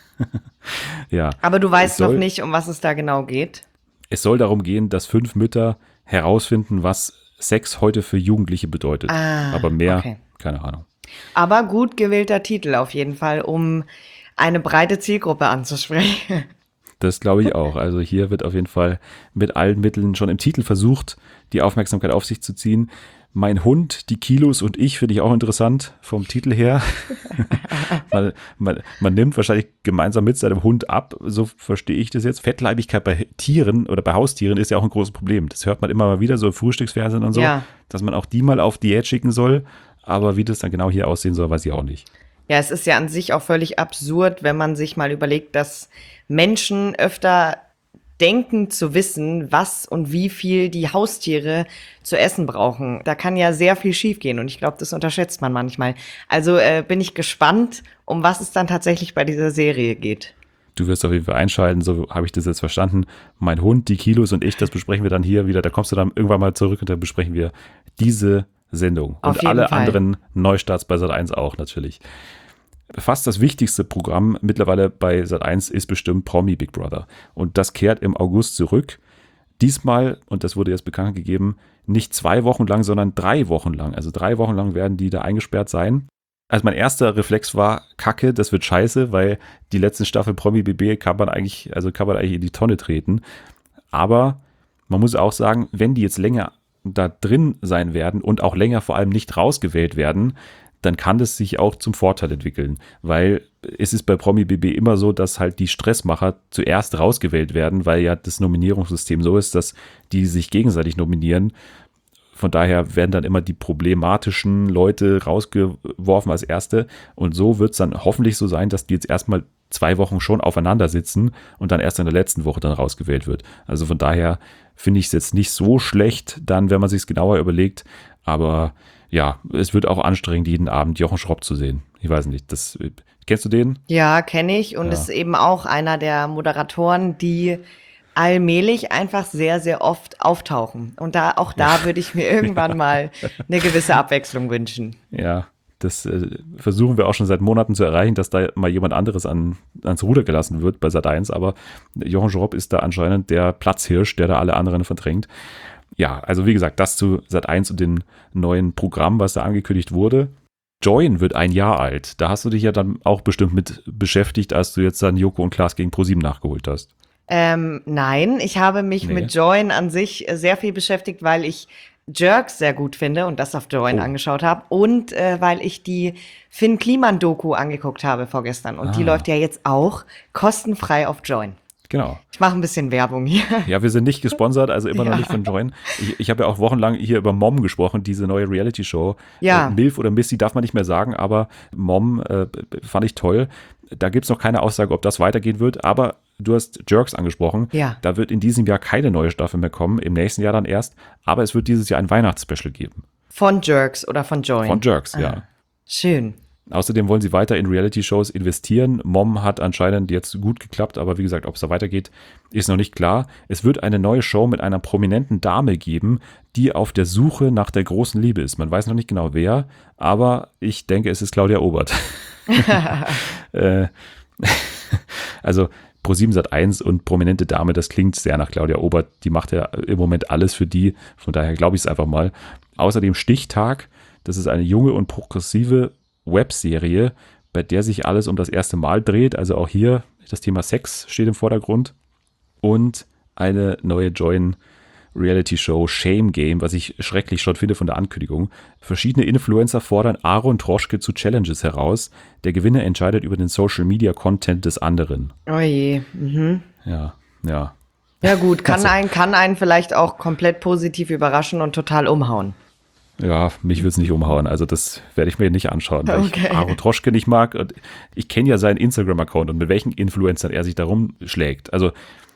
Ja. Aber du weißt Es soll- noch nicht, um was es da genau geht. Es soll darum gehen, dass fünf Mütter herausfinden, was Sex heute für Jugendliche bedeutet. Ah, Aber mehr, okay. keine Ahnung. Aber gut gewählter Titel auf jeden Fall, um eine breite Zielgruppe anzusprechen. Das glaube ich auch. Also hier wird auf jeden Fall mit allen Mitteln schon im Titel versucht, die Aufmerksamkeit auf sich zu ziehen. Mein Hund, die Kilos und ich finde ich auch interessant vom Titel her. man, man, man nimmt wahrscheinlich gemeinsam mit seinem Hund ab, so verstehe ich das jetzt. Fettleibigkeit bei Tieren oder bei Haustieren ist ja auch ein großes Problem. Das hört man immer mal wieder, so im Frühstücksfernsehen und so, Ja. dass man auch die mal auf Diät schicken soll. Aber wie das dann genau hier aussehen soll, weiß ich auch nicht. Ja, es ist ja an sich auch völlig absurd, wenn man sich mal überlegt, dass Menschen öfter denken zu wissen, was und wie viel die Haustiere zu essen brauchen. Da kann ja sehr viel schiefgehen und ich glaube, das unterschätzt man manchmal. Also äh, bin ich gespannt, um was es dann tatsächlich bei dieser Serie geht. Du wirst auf jeden Fall einschalten, so habe ich das jetzt verstanden. Mein Hund, die Kilos und ich, das besprechen wir dann hier wieder. Da kommst du dann irgendwann mal zurück und dann besprechen wir diese Sendung. Auf Und jeden alle Fall. anderen Neustarts bei Sat eins auch natürlich. Fast das wichtigste Programm mittlerweile bei Sat eins ist bestimmt Promi Big Brother. Und das kehrt im August zurück. Diesmal, und das wurde jetzt bekannt gegeben, nicht zwei Wochen lang, sondern drei Wochen lang. Also drei Wochen lang werden die da eingesperrt sein. Also mein erster Reflex war, Kacke, das wird scheiße, weil die letzte Staffel Promi B B kann man eigentlich, also kann man eigentlich in die Tonne treten. Aber man muss auch sagen, wenn die jetzt länger da drin sein werden und auch länger vor allem nicht rausgewählt werden, dann kann das sich auch zum Vorteil entwickeln, weil es ist bei Promi B B immer so, dass halt die Stressmacher zuerst rausgewählt werden, weil ja das Nominierungssystem so ist, dass die sich gegenseitig nominieren. Von daher werden dann immer die problematischen Leute rausgeworfen als Erste und so wird es dann hoffentlich so sein, dass die jetzt erstmal zwei Wochen schon aufeinander sitzen und dann erst in der letzten Woche dann rausgewählt wird. Also von daher finde ich es jetzt nicht so schlecht, dann, wenn man sich es genauer überlegt, Aber ja, es wird auch anstrengend, jeden Abend Jochen Schropp zu sehen. Ich weiß nicht, das kennst du den? Ja, kenne ich und Ja. ist eben auch einer der Moderatoren, die allmählich einfach sehr, sehr oft auftauchen. Und da auch da würde ich mir irgendwann mal eine gewisse Abwechslung wünschen. Ja, das äh, versuchen wir auch schon seit Monaten zu erreichen, dass da mal jemand anderes an, ans Ruder gelassen wird bei Sat eins, aber Jochen Schropp ist da anscheinend der Platzhirsch, der da alle anderen verdrängt. Ja, also wie gesagt, das zu Sat eins und den neuen Programm, was da angekündigt wurde. Join wird ein Jahr alt. Da hast du dich ja dann auch bestimmt mit beschäftigt, als du jetzt dann Joko und Klaas gegen ProSieben nachgeholt hast. Ähm, nein, ich habe mich Nee. mit Join an sich äh, sehr viel beschäftigt, weil ich Jerks sehr gut finde und das auf Join Oh. angeschaut habe und äh, weil ich die Finn Kliman-Doku angeguckt habe vorgestern und die Ah. läuft ja jetzt auch kostenfrei auf Join. Genau. Ich mache ein bisschen Werbung hier. Ja, wir sind nicht gesponsert, also immer noch Ja. nicht von Join. Ich, ich habe ja auch wochenlang hier über Mom gesprochen, diese neue Reality-Show. Ja. Äh, Milf oder Missy darf man nicht mehr sagen, aber Mom äh, fand ich toll. Da gibt es noch keine Aussage, ob das weitergehen wird, aber du hast Jerks angesprochen. Ja. Da wird in diesem Jahr keine neue Staffel mehr kommen, im nächsten Jahr dann erst, aber es wird dieses Jahr ein Weihnachtsspecial geben. Von Jerks oder von Join. Von Jerks, ja. Schön. Außerdem wollen sie weiter in Reality-Shows investieren. Mom hat anscheinend jetzt gut geklappt, aber wie gesagt, ob es da weitergeht, ist noch nicht klar. Es wird eine neue Show mit einer prominenten Dame geben, die auf der Suche nach der großen Liebe ist. Man weiß noch nicht genau wer, aber ich denke, es ist Claudia Obert. äh, also ProSieben Sat eins und prominente Dame, das klingt sehr nach Claudia Obert. Die macht ja im Moment alles für die. Von daher glaube ich es einfach mal. Außerdem Stichtag. Das ist eine junge und progressive Webserie, bei der sich alles um das erste Mal dreht. Also auch hier das Thema Sex steht im Vordergrund. Und eine neue Join Reality Show Shame Game, was ich schrecklich schon finde von der Ankündigung. Verschiedene Influencer fordern Aaron Troschke zu Challenges heraus. Der Gewinner entscheidet über den Social Media Content des anderen. Oh je. Mhm. Ja, ja. Ja gut, kann, Also- einen, kann einen vielleicht auch komplett positiv überraschen und total umhauen. Ja, mich will es nicht umhauen. Also das werde ich mir nicht anschauen, weil Okay. ich Aaron Troschke nicht mag. Und ich kenne ja seinen Instagram-Account und mit welchen Influencern er sich da rumschlägt. Also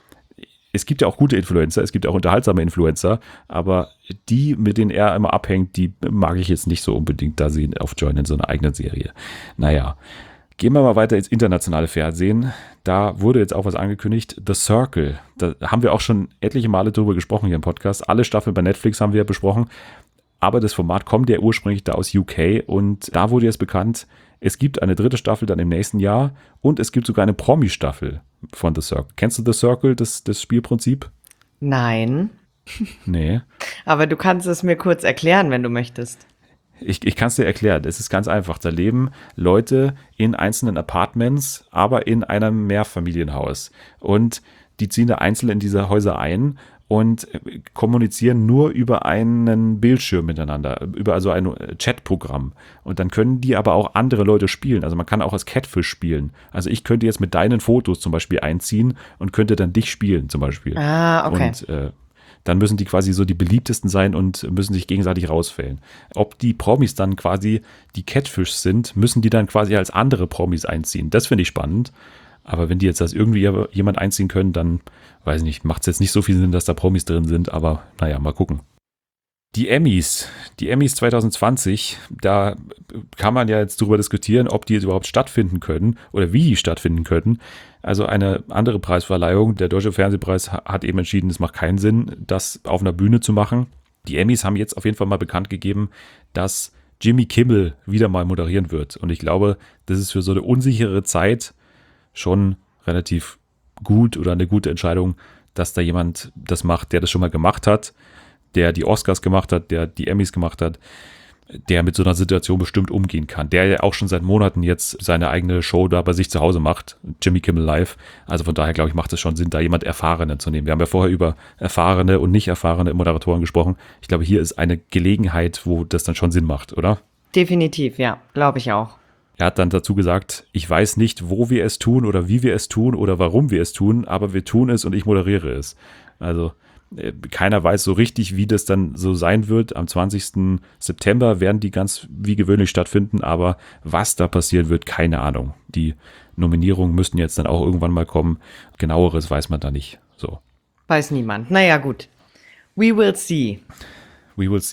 es gibt ja auch gute Influencer, es gibt auch unterhaltsame Influencer, aber die, mit denen er immer abhängt, die mag ich jetzt nicht so unbedingt da sehen auf Join in so einer eigenen Serie. Naja, gehen wir mal weiter ins internationale Fernsehen. Da wurde jetzt auch was angekündigt, The Circle. Da haben wir auch schon etliche Male drüber gesprochen hier im Podcast. Alle Staffeln bei Netflix haben wir ja besprochen. Aber das Format kommt ja ursprünglich da aus U K und da wurde jetzt bekannt, es gibt eine dritte Staffel dann im nächsten Jahr und es gibt sogar eine Promi-Staffel von The Circle. Kennst du The Circle, das, das Spielprinzip? Nein. Nee. Aber du kannst es mir kurz erklären, wenn du möchtest. Ich, ich kann es dir erklären. Es ist ganz einfach. Da leben Leute in einzelnen Apartments, aber in einem Mehrfamilienhaus. Und die ziehen da einzeln in diese Häuser ein und kommunizieren nur über einen Bildschirm miteinander, über also ein Chatprogramm. Und dann können die aber auch andere Leute spielen. Also man kann auch als Catfish spielen. Also ich könnte jetzt mit deinen Fotos zum Beispiel einziehen und könnte dann dich spielen zum Beispiel. Ah, okay. Und äh, dann müssen die quasi so die beliebtesten sein und müssen sich gegenseitig rausfällen. Ob die Promis dann quasi die Catfish sind, müssen die dann quasi als andere Promis einziehen. Das finde ich spannend. Aber wenn die jetzt das irgendwie jemand einziehen können, dann, weiß ich nicht, macht es jetzt nicht so viel Sinn, dass da Promis drin sind. Aber naja, mal gucken. Die Emmys, die Emmys zwanzig zwanzig, da kann man ja jetzt darüber diskutieren, ob die jetzt überhaupt stattfinden können oder wie die stattfinden können. Also eine andere Preisverleihung, der Deutsche Fernsehpreis hat eben entschieden, es macht keinen Sinn, das auf einer Bühne zu machen. Die Emmys haben jetzt auf jeden Fall mal bekannt gegeben, dass Jimmy Kimmel wieder mal moderieren wird. Und ich glaube, das ist für so eine unsichere Zeit schon relativ gut oder eine gute Entscheidung, dass da jemand das macht, der das schon mal gemacht hat, der die Oscars gemacht hat, der die Emmys gemacht hat, der mit so einer Situation bestimmt umgehen kann, der ja auch schon seit Monaten jetzt seine eigene Show da bei sich zu Hause macht, Jimmy Kimmel Live. Also von daher, glaube ich, macht es schon Sinn, da jemand Erfahrenen zu nehmen. Wir haben ja vorher über erfahrene und nicht erfahrene Moderatoren gesprochen. Ich glaube, hier ist eine Gelegenheit, wo das dann schon Sinn macht, oder? Definitiv, ja, glaube ich auch. Er hat dann dazu gesagt, ich weiß nicht, wo wir es tun oder wie wir es tun oder warum wir es tun, aber wir tun es und ich moderiere es. Also äh, keiner weiß so richtig, wie das dann so sein wird. Am zwanzigsten September werden die ganz wie gewöhnlich stattfinden, aber was da passieren wird, keine Ahnung. Die Nominierungen müssten jetzt dann auch irgendwann mal kommen. Genaueres weiß man da nicht. So, Weiß niemand. Naja, gut. We will see. we will see.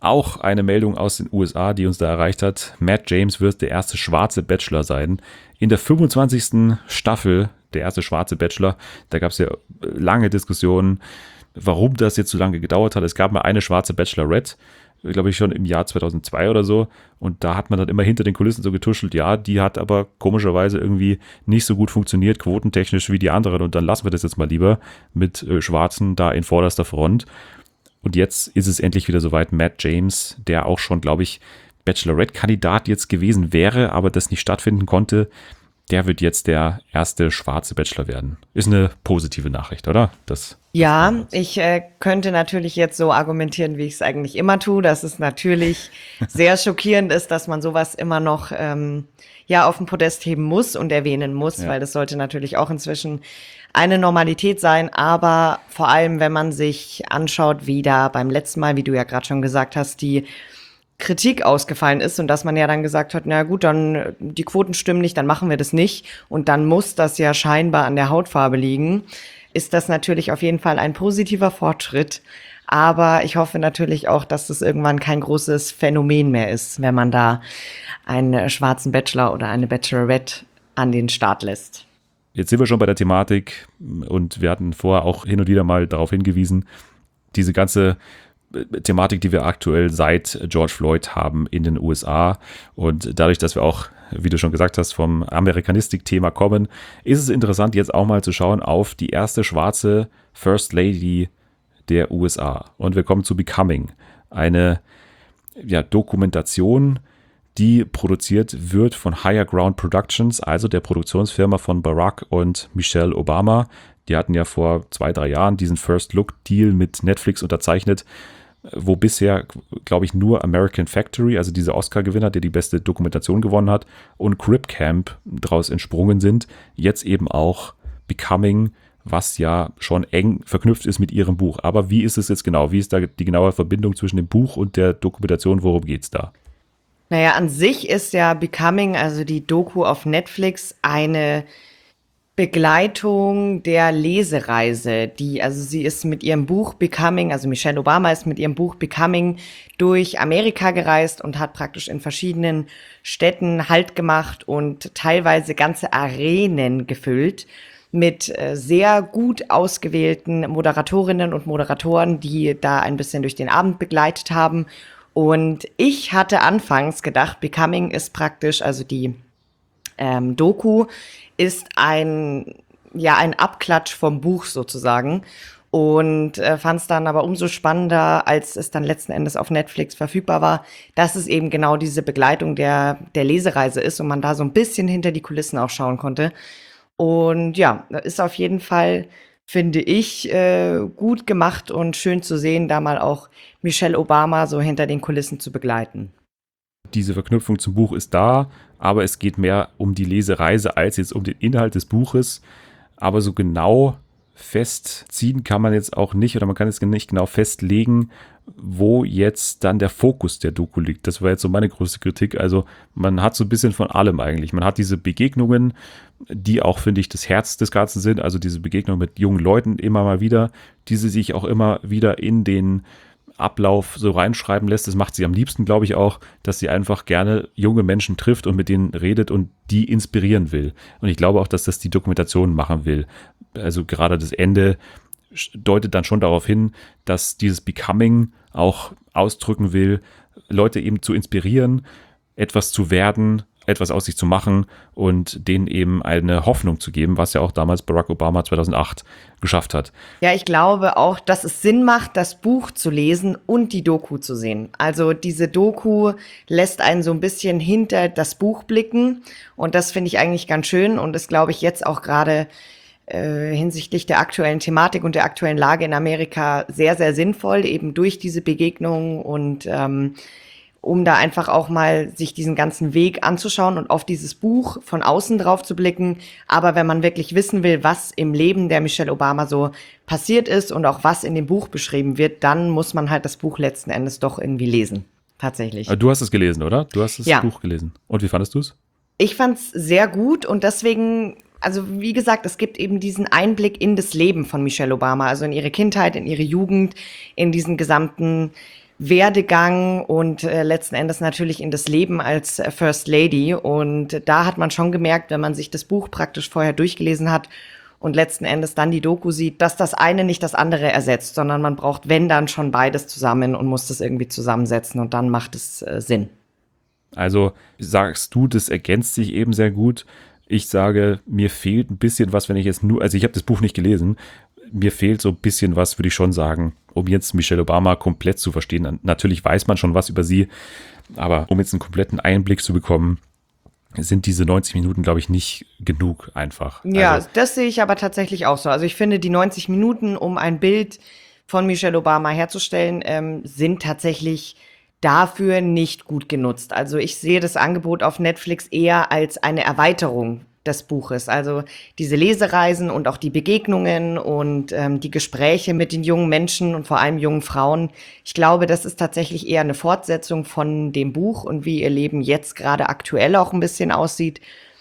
Auch eine Meldung aus den U S A, die uns da erreicht hat. Matt James wird der erste schwarze Bachelor sein. In der fünfundzwanzigsten Staffel, der erste schwarze Bachelor, da gab es ja lange Diskussionen, warum das jetzt so lange gedauert hat. Es gab mal eine schwarze Bachelorette, glaube ich schon im Jahr zweitausendzwei oder so. Und da hat man dann immer hinter den Kulissen so getuschelt, ja, die hat aber komischerweise irgendwie nicht so gut funktioniert, quotentechnisch wie die anderen. Und dann lassen wir das jetzt mal lieber mit äh, Schwarzen da in vorderster Front. Und jetzt ist es endlich wieder soweit. Matt James, der auch schon, glaube ich, Bachelorette-Kandidat jetzt gewesen wäre, aber das nicht stattfinden konnte, der wird jetzt der erste schwarze Bachelor werden. Ist eine positive Nachricht, oder? Das, ja, ich äh, könnte natürlich jetzt so argumentieren, wie ich es eigentlich immer tue, dass es natürlich sehr schockierend ist, dass man sowas immer noch ähm, ja auf den Podest heben muss und erwähnen muss, ja. Weil das sollte natürlich auch inzwischen eine Normalität sein, aber vor allem, wenn man sich anschaut, wie da beim letzten Mal, wie du ja gerade schon gesagt hast, die Kritik ausgefallen ist und dass man ja dann gesagt hat, na gut, dann die Quoten stimmen nicht, dann machen wir das nicht und dann muss das ja scheinbar an der Hautfarbe liegen, ist das natürlich auf jeden Fall ein positiver Fortschritt. Aber ich hoffe natürlich auch, dass das irgendwann kein großes Phänomen mehr ist, wenn man da einen schwarzen Bachelor oder eine Bachelorette an den Start lässt. Jetzt sind wir schon bei der Thematik und wir hatten vorher auch hin und wieder mal darauf hingewiesen, diese ganze Thematik, die wir aktuell seit George Floyd haben in den U S A und dadurch, dass wir auch, wie du schon gesagt hast, vom Amerikanistik-Thema kommen, ist es interessant, jetzt auch mal zu schauen auf die erste schwarze First Lady der U S A. Und wir kommen zu Becoming, eine ja, Dokumentation, die produziert wird von Higher Ground Productions, also der Produktionsfirma von Barack und Michelle Obama. Die hatten ja vor zwei, drei Jahren diesen First Look Deal mit Netflix unterzeichnet, wo bisher, glaube ich, nur American Factory, also dieser Oscar-Gewinner, der die beste Dokumentation gewonnen hat, und Crip Camp daraus entsprungen sind. Jetzt eben auch Becoming, was ja schon eng verknüpft ist mit ihrem Buch. Aber wie ist es jetzt genau? Wie ist da die genaue Verbindung zwischen dem Buch und der Dokumentation? Worum geht's da? Naja, an sich ist ja Becoming, also die Doku auf Netflix, eine Begleitung der Lesereise, die, also sie ist mit ihrem Buch Becoming, also Michelle Obama ist mit ihrem Buch Becoming durch Amerika gereist und hat praktisch in verschiedenen Städten Halt gemacht und teilweise ganze Arenen gefüllt mit äh, sehr gut ausgewählten Moderatorinnen und Moderatoren, die da ein bisschen durch den Abend begleitet haben. Und ich hatte anfangs gedacht, Becoming ist praktisch, also die ähm, Doku ist ein, ja, ein Abklatsch vom Buch sozusagen und äh, fand es dann aber umso spannender, als es dann letzten Endes auf Netflix verfügbar war, dass es eben genau diese Begleitung der, der Lesereise ist und man da so ein bisschen hinter die Kulissen auch schauen konnte. Und ja, ist auf jeden Fall, finde ich, äh, gut gemacht und schön zu sehen, da mal auch Michelle Obama so hinter den Kulissen zu begleiten. Diese Verknüpfung zum Buch ist da, aber es geht mehr um die Lesereise als jetzt um den Inhalt des Buches. Aber so genau festziehen kann man jetzt auch nicht, oder man kann jetzt nicht genau festlegen, wo jetzt dann der Fokus der Doku liegt. Das war jetzt so meine größte Kritik. Also man hat so ein bisschen von allem eigentlich. Man hat diese Begegnungen, die auch, finde ich, das Herz des Ganzen sind. Also diese Begegnungen mit jungen Leuten immer mal wieder, die sie sich auch immer wieder in den Ablauf so reinschreiben lässt. Das macht sie am liebsten, glaube ich, auch, dass sie einfach gerne junge Menschen trifft und mit denen redet und die inspirieren will. Und ich glaube auch, dass das die Dokumentation machen will. Also gerade das Ende deutet dann schon darauf hin, dass dieses Becoming auch ausdrücken will, Leute eben zu inspirieren, etwas zu werden, etwas aus sich zu machen und denen eben eine Hoffnung zu geben, was ja auch damals Barack Obama zweitausendacht geschafft hat. Ja, ich glaube auch, dass es Sinn macht, das Buch zu lesen und die Doku zu sehen. Also diese Doku lässt einen so ein bisschen hinter das Buch blicken und das finde ich eigentlich ganz schön und ist, glaube ich, jetzt auch gerade äh, hinsichtlich der aktuellen Thematik und der aktuellen Lage in Amerika sehr, sehr sinnvoll, eben durch diese Begegnungen und ähm, um da einfach auch mal sich diesen ganzen Weg anzuschauen und auf dieses Buch von außen drauf zu blicken. Aber wenn man wirklich wissen will, was im Leben der Michelle Obama so passiert ist und auch was in dem Buch beschrieben wird, dann muss man halt das Buch letzten Endes doch irgendwie lesen. Tatsächlich. Du hast es gelesen, oder? Du hast das ja. Buch gelesen. Und wie fandest du es? Ich fand es sehr gut und deswegen, also wie gesagt, es gibt eben diesen Einblick in das Leben von Michelle Obama, also in ihre Kindheit, in ihre Jugend, in diesen gesamten Werdegang und äh, letzten Endes natürlich in das Leben als äh, First Lady. Und da hat man schon gemerkt, wenn man sich das Buch praktisch vorher durchgelesen hat und letzten Endes dann die Doku sieht, dass das eine nicht das andere ersetzt, sondern man braucht, wenn dann schon beides zusammen und muss das irgendwie zusammensetzen und dann macht es äh, Sinn. Also sagst du, das ergänzt sich eben sehr gut. Ich sage, mir fehlt ein bisschen was, wenn ich jetzt nur, also ich habe das Buch nicht gelesen, mir fehlt so ein bisschen was, würde ich schon sagen, um jetzt Michelle Obama komplett zu verstehen. Natürlich weiß man schon was über sie, aber um jetzt einen kompletten Einblick zu bekommen, sind diese neunzig Minuten, glaube ich, nicht genug einfach. Ja, also, das sehe ich aber tatsächlich auch so. Also ich finde, die neunzig Minuten, um ein Bild von Michelle Obama herzustellen, ähm, sind tatsächlich dafür nicht gut genutzt. Also ich sehe das Angebot auf Netflix eher als eine Erweiterung des Buches. Also diese Lesereisen und auch die Begegnungen und ähm, die Gespräche mit den jungen Menschen und vor allem jungen Frauen. Ich glaube, das ist tatsächlich eher eine Fortsetzung von dem Buch und wie ihr Leben jetzt gerade aktuell auch ein bisschen aussieht.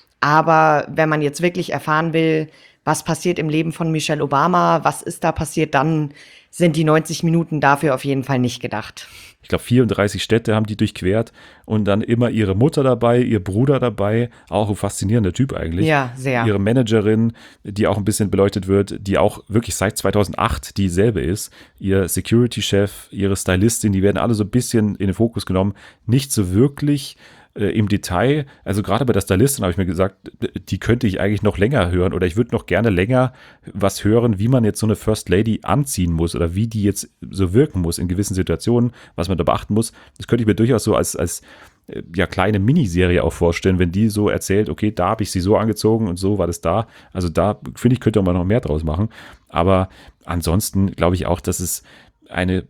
Aber wenn man jetzt wirklich erfahren will, was passiert im Leben von Michelle Obama, was ist da passiert, dann sind die neunzig Minuten dafür auf jeden Fall nicht gedacht. Ich glaube, vierunddreißig Städte haben die durchquert und dann immer ihre Mutter dabei, ihr Bruder dabei, auch ein faszinierender Typ eigentlich. Ja, sehr. Ihre Managerin, die auch ein bisschen beleuchtet wird, die auch wirklich seit zweitausendacht dieselbe ist. Ihr Security-Chef, ihre Stylistin, die werden alle so ein bisschen in den Fokus genommen. Nicht so wirklich äh, im Detail. Also gerade bei der Stylistin habe ich mir gesagt, die könnte ich eigentlich noch länger hören oder ich würde noch gerne länger was hören, wie man jetzt so eine First Lady anziehen muss oder wie die jetzt so wirken muss in gewissen Situationen, was man da beachten muss. Das könnte ich mir durchaus so als, als ja, kleine Miniserie auch vorstellen, wenn die so erzählt, okay, da habe ich sie so angezogen und so war das da. Also da, finde ich, könnte man noch mehr draus machen. Aber ansonsten glaube ich auch, dass es eine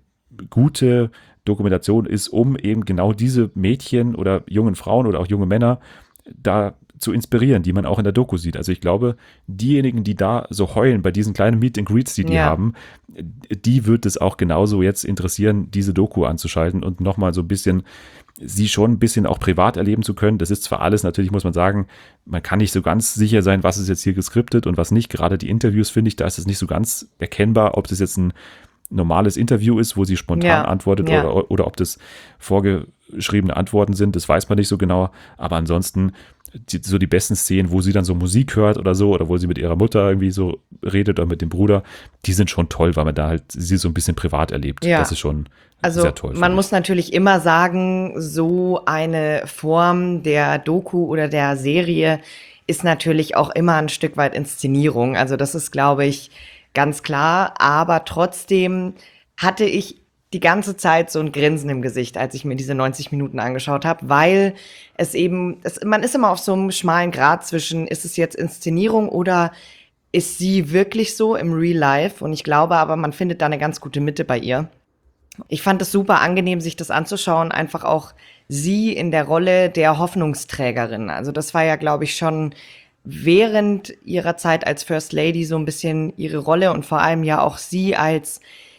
gute Dokumentation ist, um eben genau diese Mädchen oder jungen Frauen oder auch junge Männer da zu inspirieren, die man auch in der Doku sieht. Also ich glaube, diejenigen, die da so heulen bei diesen kleinen Meet and Greets, die die Ja. haben, die wird es auch genauso jetzt interessieren, diese Doku anzuschalten und nochmal so ein bisschen sie schon ein bisschen auch privat erleben zu können. Das ist zwar alles, natürlich muss man sagen, man kann nicht so ganz sicher sein, was ist jetzt hier geskriptet und was nicht. Gerade die Interviews, finde ich, da ist es nicht so ganz erkennbar, ob das jetzt ein normales Interview ist, wo sie spontan Ja, antwortet ja. oder, oder ob das vorgeschriebene Antworten sind, das weiß man nicht so genau. Aber ansonsten die, so die besten Szenen, wo sie dann so Musik hört oder so, oder wo sie mit ihrer Mutter irgendwie so redet oder mit dem Bruder, die sind schon toll, weil man da halt sie so ein bisschen privat erlebt. Ja. Das ist schon Also sehr toll. man finde muss natürlich immer sagen, so eine Form der Doku oder der Serie ist natürlich auch immer ein Stück weit Inszenierung. Also das ist, glaube ich, ganz klar. Aber trotzdem hatte ich die ganze Zeit so ein Grinsen im Gesicht, als ich mir diese neunzig Minuten angeschaut habe, weil es eben, es, man ist immer auf so einem schmalen Grat zwischen, ist es jetzt Inszenierung oder ist sie wirklich so im Real Life? Und ich glaube aber, man findet da eine ganz gute Mitte bei ihr. Ich fand es super angenehm, sich das anzuschauen, einfach auch sie in der Rolle der Hoffnungsträgerin. Also das war ja, glaube ich, schon während ihrer Zeit als First Lady so ein bisschen ihre Rolle und vor allem ja auch sie als,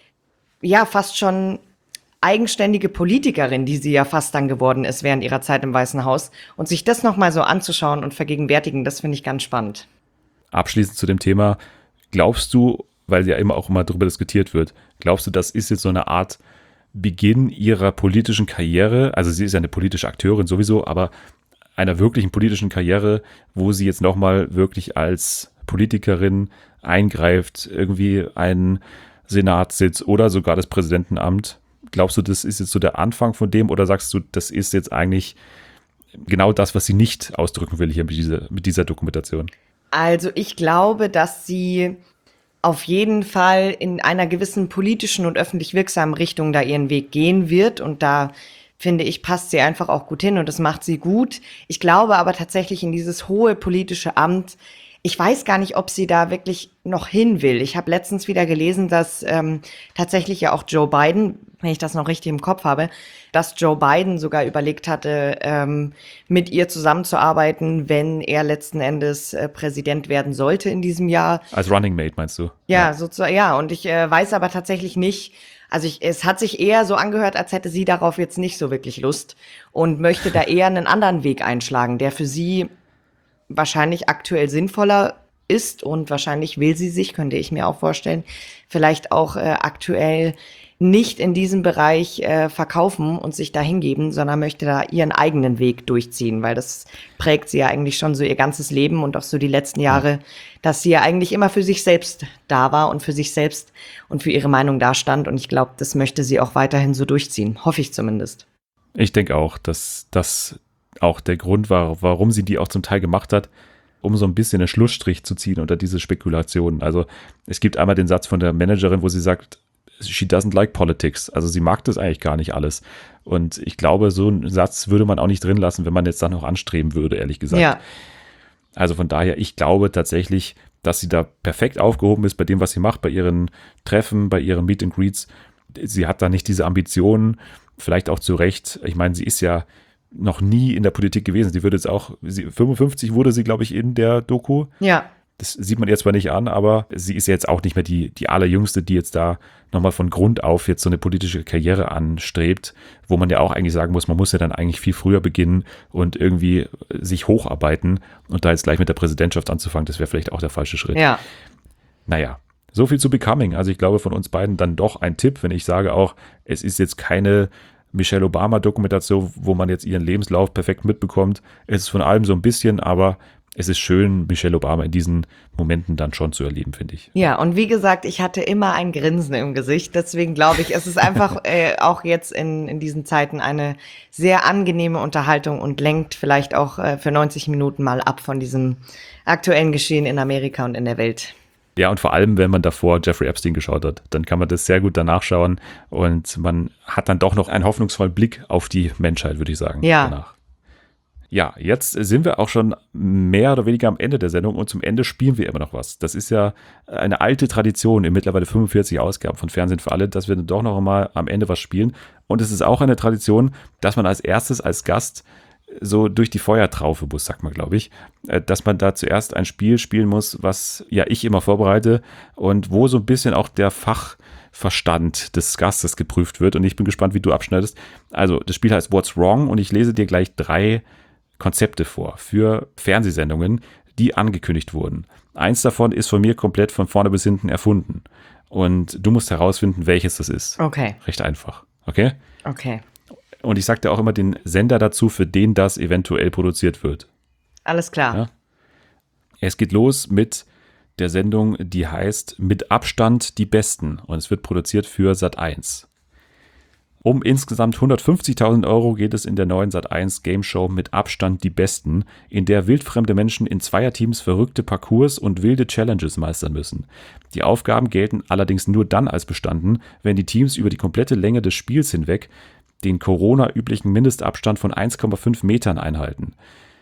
ja, fast schon eigenständige Politikerin, die sie ja fast dann geworden ist während ihrer Zeit im Weißen Haus. Und sich das nochmal so anzuschauen und vergegenwärtigen, das finde ich ganz spannend. Abschließend zu dem Thema, glaubst du, weil ja immer auch immer darüber diskutiert wird, glaubst du, das ist jetzt so eine Art Beginn ihrer politischen Karriere? Also sie ist ja eine politische Akteurin sowieso, aber einer wirklichen politischen Karriere, wo sie jetzt nochmal wirklich als Politikerin eingreift, irgendwie einen Senatssitz oder sogar das Präsidentenamt. Glaubst du, das ist jetzt so der Anfang von dem oder sagst du, das ist jetzt eigentlich genau das, was sie nicht ausdrücken will hier mit dieser, mit dieser Dokumentation? Also ich glaube, dass sie auf jeden Fall in einer gewissen politischen und öffentlich wirksamen Richtung da ihren Weg gehen wird. Und da, finde ich, passt sie einfach auch gut hin und das macht sie gut. Ich glaube aber tatsächlich in dieses hohe politische Amt, ich weiß gar nicht, ob sie da wirklich noch hin will. Ich habe letztens wieder gelesen, dass ähm, tatsächlich ja auch Joe Biden, wenn ich das noch richtig im Kopf habe, dass Joe Biden sogar überlegt hatte, ähm, mit ihr zusammenzuarbeiten, wenn er letzten Endes äh, Präsident werden sollte in diesem Jahr. Als Running Mate meinst du? Ja, ja. sozusagen, ja. Und ich äh, weiß aber tatsächlich nicht, also ich, es hat sich eher so angehört, als hätte sie darauf jetzt nicht so wirklich Lust und möchte da eher einen anderen Weg einschlagen, der für sie wahrscheinlich aktuell sinnvoller ist und wahrscheinlich will sie sich, könnte ich mir auch vorstellen, vielleicht auch äh, aktuell nicht in diesem Bereich äh, verkaufen und sich da hingeben, sondern möchte da ihren eigenen Weg durchziehen, weil das prägt sie ja eigentlich schon so ihr ganzes Leben und auch so die letzten Jahre, dass sie ja eigentlich immer für sich selbst da war und für sich selbst und für ihre Meinung dastand. Und ich glaube, das möchte sie auch weiterhin so durchziehen, hoffe ich zumindest. Ich denke auch, dass das auch der Grund war, warum sie die auch zum Teil gemacht hat, um so ein bisschen einen Schlussstrich zu ziehen unter diese Spekulationen. Also es gibt einmal den Satz von der Managerin, wo sie sagt, she doesn't like politics. Also sie mag das eigentlich gar nicht alles. Und ich glaube, so einen Satz würde man auch nicht drin lassen, wenn man jetzt dann noch anstreben würde, ehrlich gesagt. Ja. Also von daher, ich glaube tatsächlich, dass sie da perfekt aufgehoben ist bei dem, was sie macht, bei ihren Treffen, bei ihren Meet and Greets. Sie hat da nicht diese Ambitionen, vielleicht auch zu Recht. Ich meine, sie ist ja noch nie in der Politik gewesen. Sie würde jetzt auch, sie, fünfundfünfzig wurde sie, glaube ich, in der Doku. Ja. Das sieht man ihr zwar nicht an, aber sie ist jetzt auch nicht mehr die, die allerjüngste, die jetzt da nochmal von Grund auf jetzt so eine politische Karriere anstrebt, wo man ja auch eigentlich sagen muss, man muss ja dann eigentlich viel früher beginnen und irgendwie sich hocharbeiten und da jetzt gleich mit der Präsidentschaft anzufangen, das wäre vielleicht auch der falsche Schritt. Ja. Naja, so viel zu Becoming. Also ich glaube von uns beiden dann doch ein Tipp, wenn ich sage auch, es ist jetzt keine Michelle Obama-Dokumentation, wo man jetzt ihren Lebenslauf perfekt mitbekommt. Es ist von allem so ein bisschen, aber es ist schön, Michelle Obama in diesen Momenten dann schon zu erleben, finde ich. Ja, und wie gesagt, ich hatte immer ein Grinsen im Gesicht. Deswegen glaube ich, es ist einfach äh, auch jetzt in, in diesen Zeiten eine sehr angenehme Unterhaltung und lenkt vielleicht auch äh, für neunzig Minuten mal ab von diesem aktuellen Geschehen in Amerika und in der Welt. Ja, und vor allem, wenn man davor Jeffrey Epstein geschaut hat, dann kann man das sehr gut danach schauen und man hat dann doch noch einen hoffnungsvollen Blick auf die Menschheit, würde ich sagen, ja. danach. Ja, jetzt sind wir auch schon mehr oder weniger am Ende der Sendung und zum Ende spielen wir immer noch was. Das ist ja eine alte Tradition in mittlerweile fünfundvierzig Ausgaben von Fernsehen für alle, dass wir dann doch noch mal am Ende was spielen. Und es ist auch eine Tradition, dass man als erstes als Gast so durch die Feuertraufe muss, sagt man, glaube ich, dass man da zuerst ein Spiel spielen muss, was ja ich immer vorbereite und wo so ein bisschen auch der Fachverstand des Gastes geprüft wird. Und ich bin gespannt, wie du abschneidest. Also das Spiel heißt What's Wrong und ich lese dir gleich drei Konzepte vor für Fernsehsendungen, die angekündigt wurden. Eins davon ist von mir komplett von vorne bis hinten erfunden. Und du musst herausfinden, welches das ist. Okay. Recht einfach. Okay? Okay. Und ich sage dir auch immer den Sender dazu, für den das eventuell produziert wird. Alles klar. Ja? Es geht los mit der Sendung, die heißt Mit Abstand die Besten. Und es wird produziert für Sat eins. Um insgesamt hundertfünfzigtausend Euro geht es in der neuen Sat eins Game Show Mit Abstand die Besten, in der wildfremde Menschen in Zweierteams verrückte Parcours und wilde Challenges meistern müssen. Die Aufgaben gelten allerdings nur dann als bestanden, wenn die Teams über die komplette Länge des Spiels hinweg den Corona-üblichen Mindestabstand von eins Komma fünf Metern einhalten.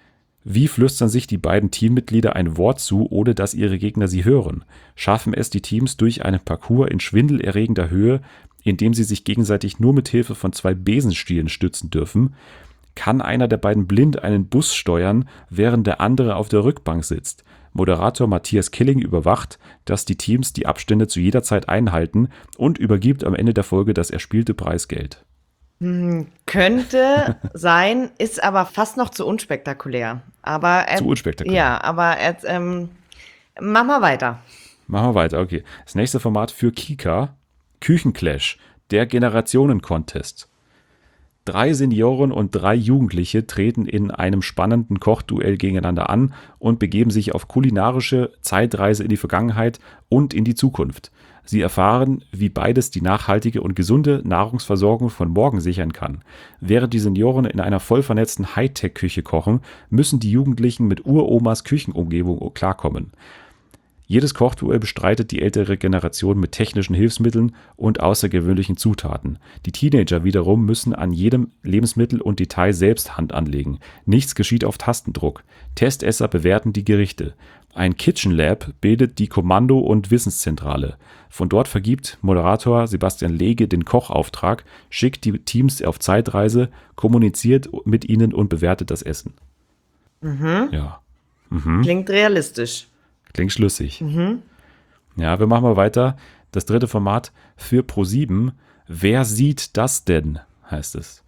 Wie flüstern sich die beiden Teammitglieder ein Wort zu, ohne dass ihre Gegner sie hören? Schaffen es die Teams durch einen Parcours in schwindelerregender Höhe, indem sie sich gegenseitig nur mit Hilfe von zwei Besenstielen stützen dürfen? Kann einer der beiden blind einen Bus steuern, während der andere auf der Rückbank sitzt? Moderator Matthias Killing überwacht, dass die Teams die Abstände zu jeder Zeit einhalten und übergibt am Ende der Folge das erspielte Preisgeld. Hm, könnte sein, ist aber fast noch zu unspektakulär. Aber äh, Zu unspektakulär. Ja, aber äh, ähm, mach mal weiter. Machen wir weiter, okay. Das nächste Format für Kika, Küchenclash, der Generationen-Contest. Drei Senioren und drei Jugendliche treten in einem spannenden Kochduell gegeneinander an und begeben sich auf kulinarische Zeitreise in die Vergangenheit und in die Zukunft. Sie erfahren, wie beides die nachhaltige und gesunde Nahrungsversorgung von morgen sichern kann. Während die Senioren in einer voll vernetzten Hightech-Küche kochen, müssen die Jugendlichen mit Uromas Küchenumgebung klarkommen. Jedes Kochduell bestreitet die ältere Generation mit technischen Hilfsmitteln und außergewöhnlichen Zutaten. Die Teenager wiederum müssen an jedem Lebensmittel und Detail selbst Hand anlegen. Nichts geschieht auf Tastendruck. Testesser bewerten die Gerichte. Ein Kitchen Lab bildet die Kommando- und Wissenszentrale. Von dort vergibt Moderator Sebastian Lege den Kochauftrag, schickt die Teams auf Zeitreise, kommuniziert mit ihnen und bewertet das Essen. Mhm. Ja. Mhm. Klingt realistisch. Klingt schlüssig. Mhm. Ja, wir machen mal weiter. Das dritte Format für ProSieben. Wer sieht das denn? Heißt es.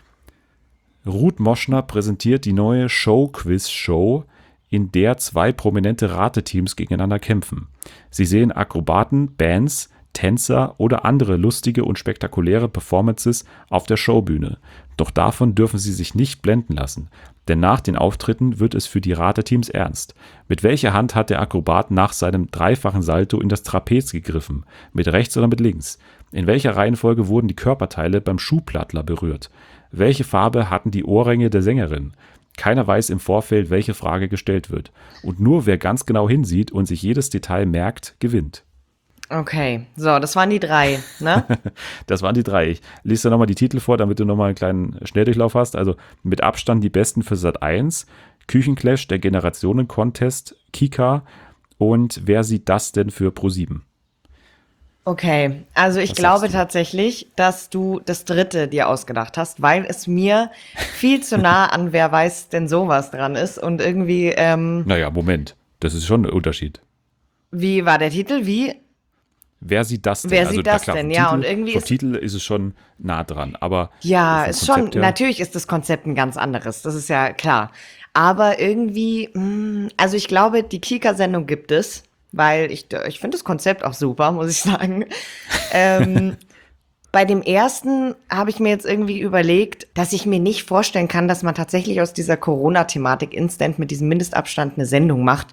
Ruth Moschner präsentiert die neue Show-Quiz-Show, in der zwei prominente Rateteams gegeneinander kämpfen. Sie sehen Akrobaten, Bands, Tänzer oder andere lustige und spektakuläre Performances auf der Showbühne. Doch davon dürfen sie sich nicht blenden lassen, denn nach den Auftritten wird es für die Rateteams ernst. Mit welcher Hand hat der Akrobat nach seinem dreifachen Salto in das Trapez gegriffen? Mit rechts oder mit links? In welcher Reihenfolge wurden die Körperteile beim Schuhplattler berührt? Welche Farbe hatten die Ohrringe der Sängerin? Keiner weiß im Vorfeld, welche Frage gestellt wird. Und nur wer ganz genau hinsieht und sich jedes Detail merkt, gewinnt. Okay, so, das waren die drei, ne? Das waren die drei. Ich lese dir nochmal die Titel vor, damit du nochmal einen kleinen Schnelldurchlauf hast. Also mit Abstand die besten für Sat eins, Küchenclash, der Generationen-Contest, Kika und wer sieht das denn für ProSieben? Okay, also ich Was glaube sagst du? tatsächlich, dass du das dritte dir ausgedacht hast, weil es mir viel zu nah an wer weiß denn sowas dran ist und irgendwie, ähm, Naja, Moment. Das ist schon ein Unterschied. wie war der Titel? Wie? Wer sieht das denn? Wer also, sieht na das klar, denn? vom Ja, Titel, und irgendwie vom ist- Titel ist es schon nah dran, aber Ja, vom ist schon, Konzept her- natürlich ist das Konzept ein ganz anderes, das ist ja klar. Aber irgendwie, mh, also ich glaube, die Kika-Sendung gibt es, weil ich, ich finde das Konzept auch super, muss ich sagen. ähm, bei dem ersten habe ich mir jetzt irgendwie überlegt, dass ich mir nicht vorstellen kann, dass man tatsächlich aus dieser Corona-Thematik instant mit diesem Mindestabstand eine Sendung macht.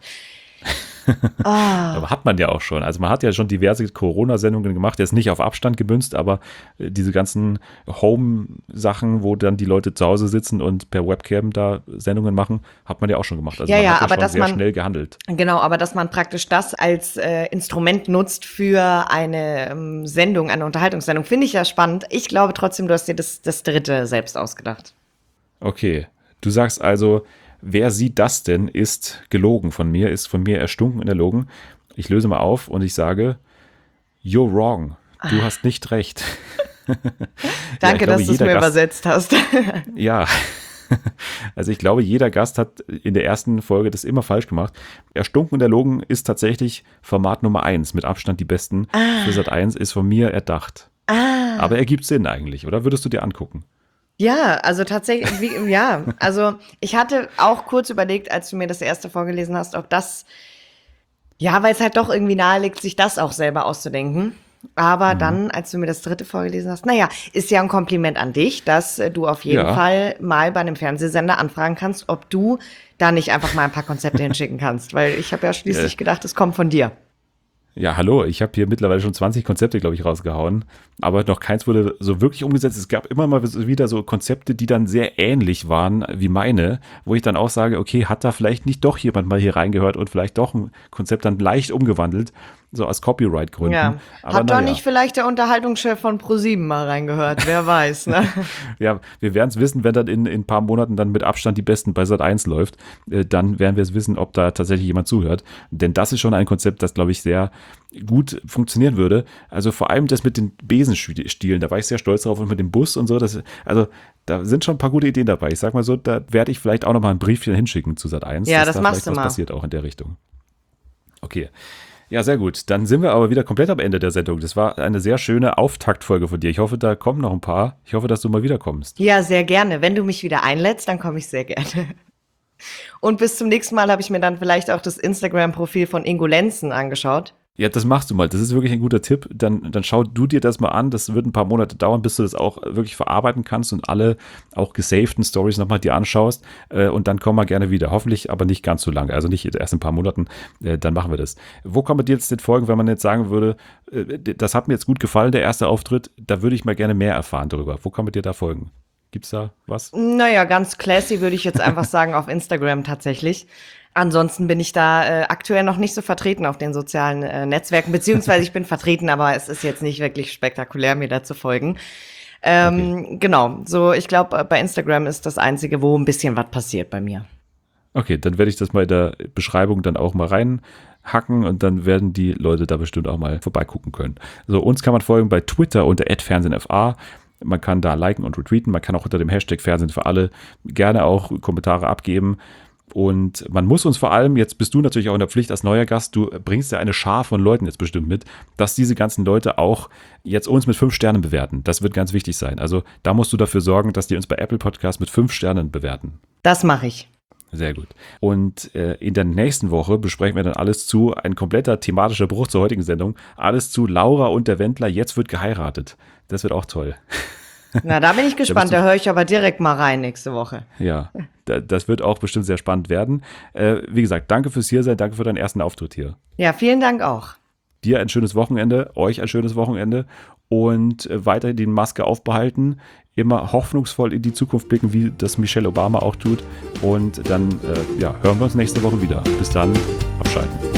Aber hat man ja auch schon. Also man hat ja schon diverse Corona-Sendungen gemacht, jetzt nicht auf Abstand gemünzt, aber äh, diese ganzen Home-Sachen, wo dann die Leute zu Hause sitzen und per Webcam da Sendungen machen, hat man ja auch schon gemacht. Also Ja, man ja, hat ja aber schon dass sehr man- schnell gehandelt. Genau, aber dass man praktisch das als äh, Instrument nutzt für eine ähm, Sendung, eine Unterhaltungssendung, finde ich ja spannend. Ich glaube trotzdem, du hast dir das, das dritte selbst ausgedacht. Okay, du sagst also, wer sieht das denn, ist gelogen von mir, ist von mir erstunken und erlogen. Ich löse mal auf und ich sage, you're wrong. Du hast nicht recht. Danke, ich glaube, dass du es jeder mir Gast- übersetzt hast. Ja, also ich glaube, jeder Gast hat in der ersten Folge das immer falsch gemacht. Erstunken und erlogen ist tatsächlich Format Nummer eins, mit Abstand die besten. Für Sat eins ist von mir erdacht. Aber er gibt Sinn eigentlich, oder? Würdest du dir angucken? Ja, also tatsächlich, wie, ja, also ich hatte auch kurz überlegt, als du mir das erste vorgelesen hast, ob das, ja, weil es halt doch irgendwie nahe liegt, sich das auch selber auszudenken. Aber Mhm. dann, als du mir das dritte vorgelesen hast, naja, ist ja ein Kompliment an dich, dass äh, du auf jeden Ja. Fall mal bei einem Fernsehsender anfragen kannst, ob du da nicht einfach mal ein paar Konzepte hinschicken kannst. Weil ich habe ja schließlich gedacht, es kommt von dir. Ja, hallo, ich habe hier mittlerweile schon zwanzig Konzepte, glaube ich, rausgehauen, aber noch keins wurde so wirklich umgesetzt. Es gab immer mal wieder so Konzepte, die dann sehr ähnlich waren wie meine, wo ich dann auch sage, okay, hat da vielleicht nicht doch jemand mal hier reingehört und vielleicht doch ein Konzept dann leicht umgewandelt, so aus Copyright-Gründen. Ja. Aber Hat da naja. nicht vielleicht der Unterhaltungschef von ProSieben mal reingehört? Wer weiß, ne? Ja, wir werden es wissen, wenn dann in, in ein paar Monaten dann mit Abstand die Besten bei Sat eins läuft. Äh, dann werden wir es wissen, ob da tatsächlich jemand zuhört. Denn das ist schon ein Konzept, das, glaube ich, sehr gut funktionieren würde. Also vor allem das mit den Besenstielen, da war ich sehr stolz drauf und mit dem Bus und so. Das, also da sind schon ein paar gute Ideen dabei. Ich sag mal so, da werde ich vielleicht auch noch mal ein Briefchen hinschicken zu Sat eins. Ja, dass das da machst vielleicht du was mal. passiert auch in der Richtung. Okay. Ja, sehr gut. Dann sind wir aber wieder komplett am Ende der Sendung. Das war eine sehr schöne Auftaktfolge von dir. Ich hoffe, da kommen noch ein paar. Ich hoffe, dass du mal wiederkommst. Ja, sehr gerne. Wenn du mich wieder einlädst, dann komme ich sehr gerne. Und bis zum nächsten Mal habe ich mir dann vielleicht auch das Instagram-Profil von Ingo Lenzen angeschaut. Ja, das machst du mal. Das ist wirklich ein guter Tipp. Dann, dann schau du dir das mal an. Das wird ein paar Monate dauern, bis du das auch wirklich verarbeiten kannst und alle auch gesavten Stories nochmal dir anschaust. Äh, und dann komm mal gerne wieder. Hoffentlich aber nicht ganz so lange. Also nicht erst in ein paar Monaten. Äh, dann machen wir das. Wo kann man dir jetzt denn folgen, wenn man jetzt sagen würde, äh, das hat mir jetzt gut gefallen, der erste Auftritt. Da würde ich mal gerne mehr erfahren darüber. Wo kann man dir da folgen? Gibt's da was? Naja, ganz classy würde ich jetzt einfach sagen auf Instagram tatsächlich. Ansonsten bin ich da äh, aktuell noch nicht so vertreten auf den sozialen äh, Netzwerken, beziehungsweise ich bin vertreten, aber es ist jetzt nicht wirklich spektakulär, mir da zu folgen. Ähm, okay. Genau, so ich glaube, bei Instagram ist das Einzige, wo ein bisschen was passiert bei mir. Okay, dann werde ich das mal in der Beschreibung dann auch mal reinhacken und dann werden die Leute da bestimmt auch mal vorbeigucken können. So, uns kann man folgen bei Twitter unter at fernsehenfa. Man kann da liken und retweeten, man kann auch unter dem Hashtag Fernsehen für alle gerne auch Kommentare abgeben. Und man muss uns vor allem, jetzt bist du natürlich auch in der Pflicht als neuer Gast, du bringst ja eine Schar von Leuten jetzt bestimmt mit, dass diese ganzen Leute auch jetzt uns mit fünf Sternen bewerten. Das wird ganz wichtig sein. Also da musst du dafür sorgen, dass die uns bei Apple Podcast mit fünf Sternen bewerten. Das mache ich. Sehr gut. Und äh, in der nächsten Woche besprechen wir dann alles zu, ein kompletter thematischer Bruch zur heutigen Sendung, alles zu Laura und der Wendler, jetzt wird geheiratet. Das wird auch toll. Na, da bin ich gespannt, da höre ich aber direkt mal rein nächste Woche. Ja, da, das wird auch bestimmt sehr spannend werden. Äh, wie gesagt, danke fürs Hiersein, danke für deinen ersten Auftritt hier. Ja, vielen Dank auch. Dir ein schönes Wochenende, euch ein schönes Wochenende und äh, weiterhin die Maske aufbehalten. Immer hoffnungsvoll in die Zukunft blicken, wie das Michelle Obama auch tut. Und dann äh, ja, hören wir uns nächste Woche wieder. Bis dann, abschalten.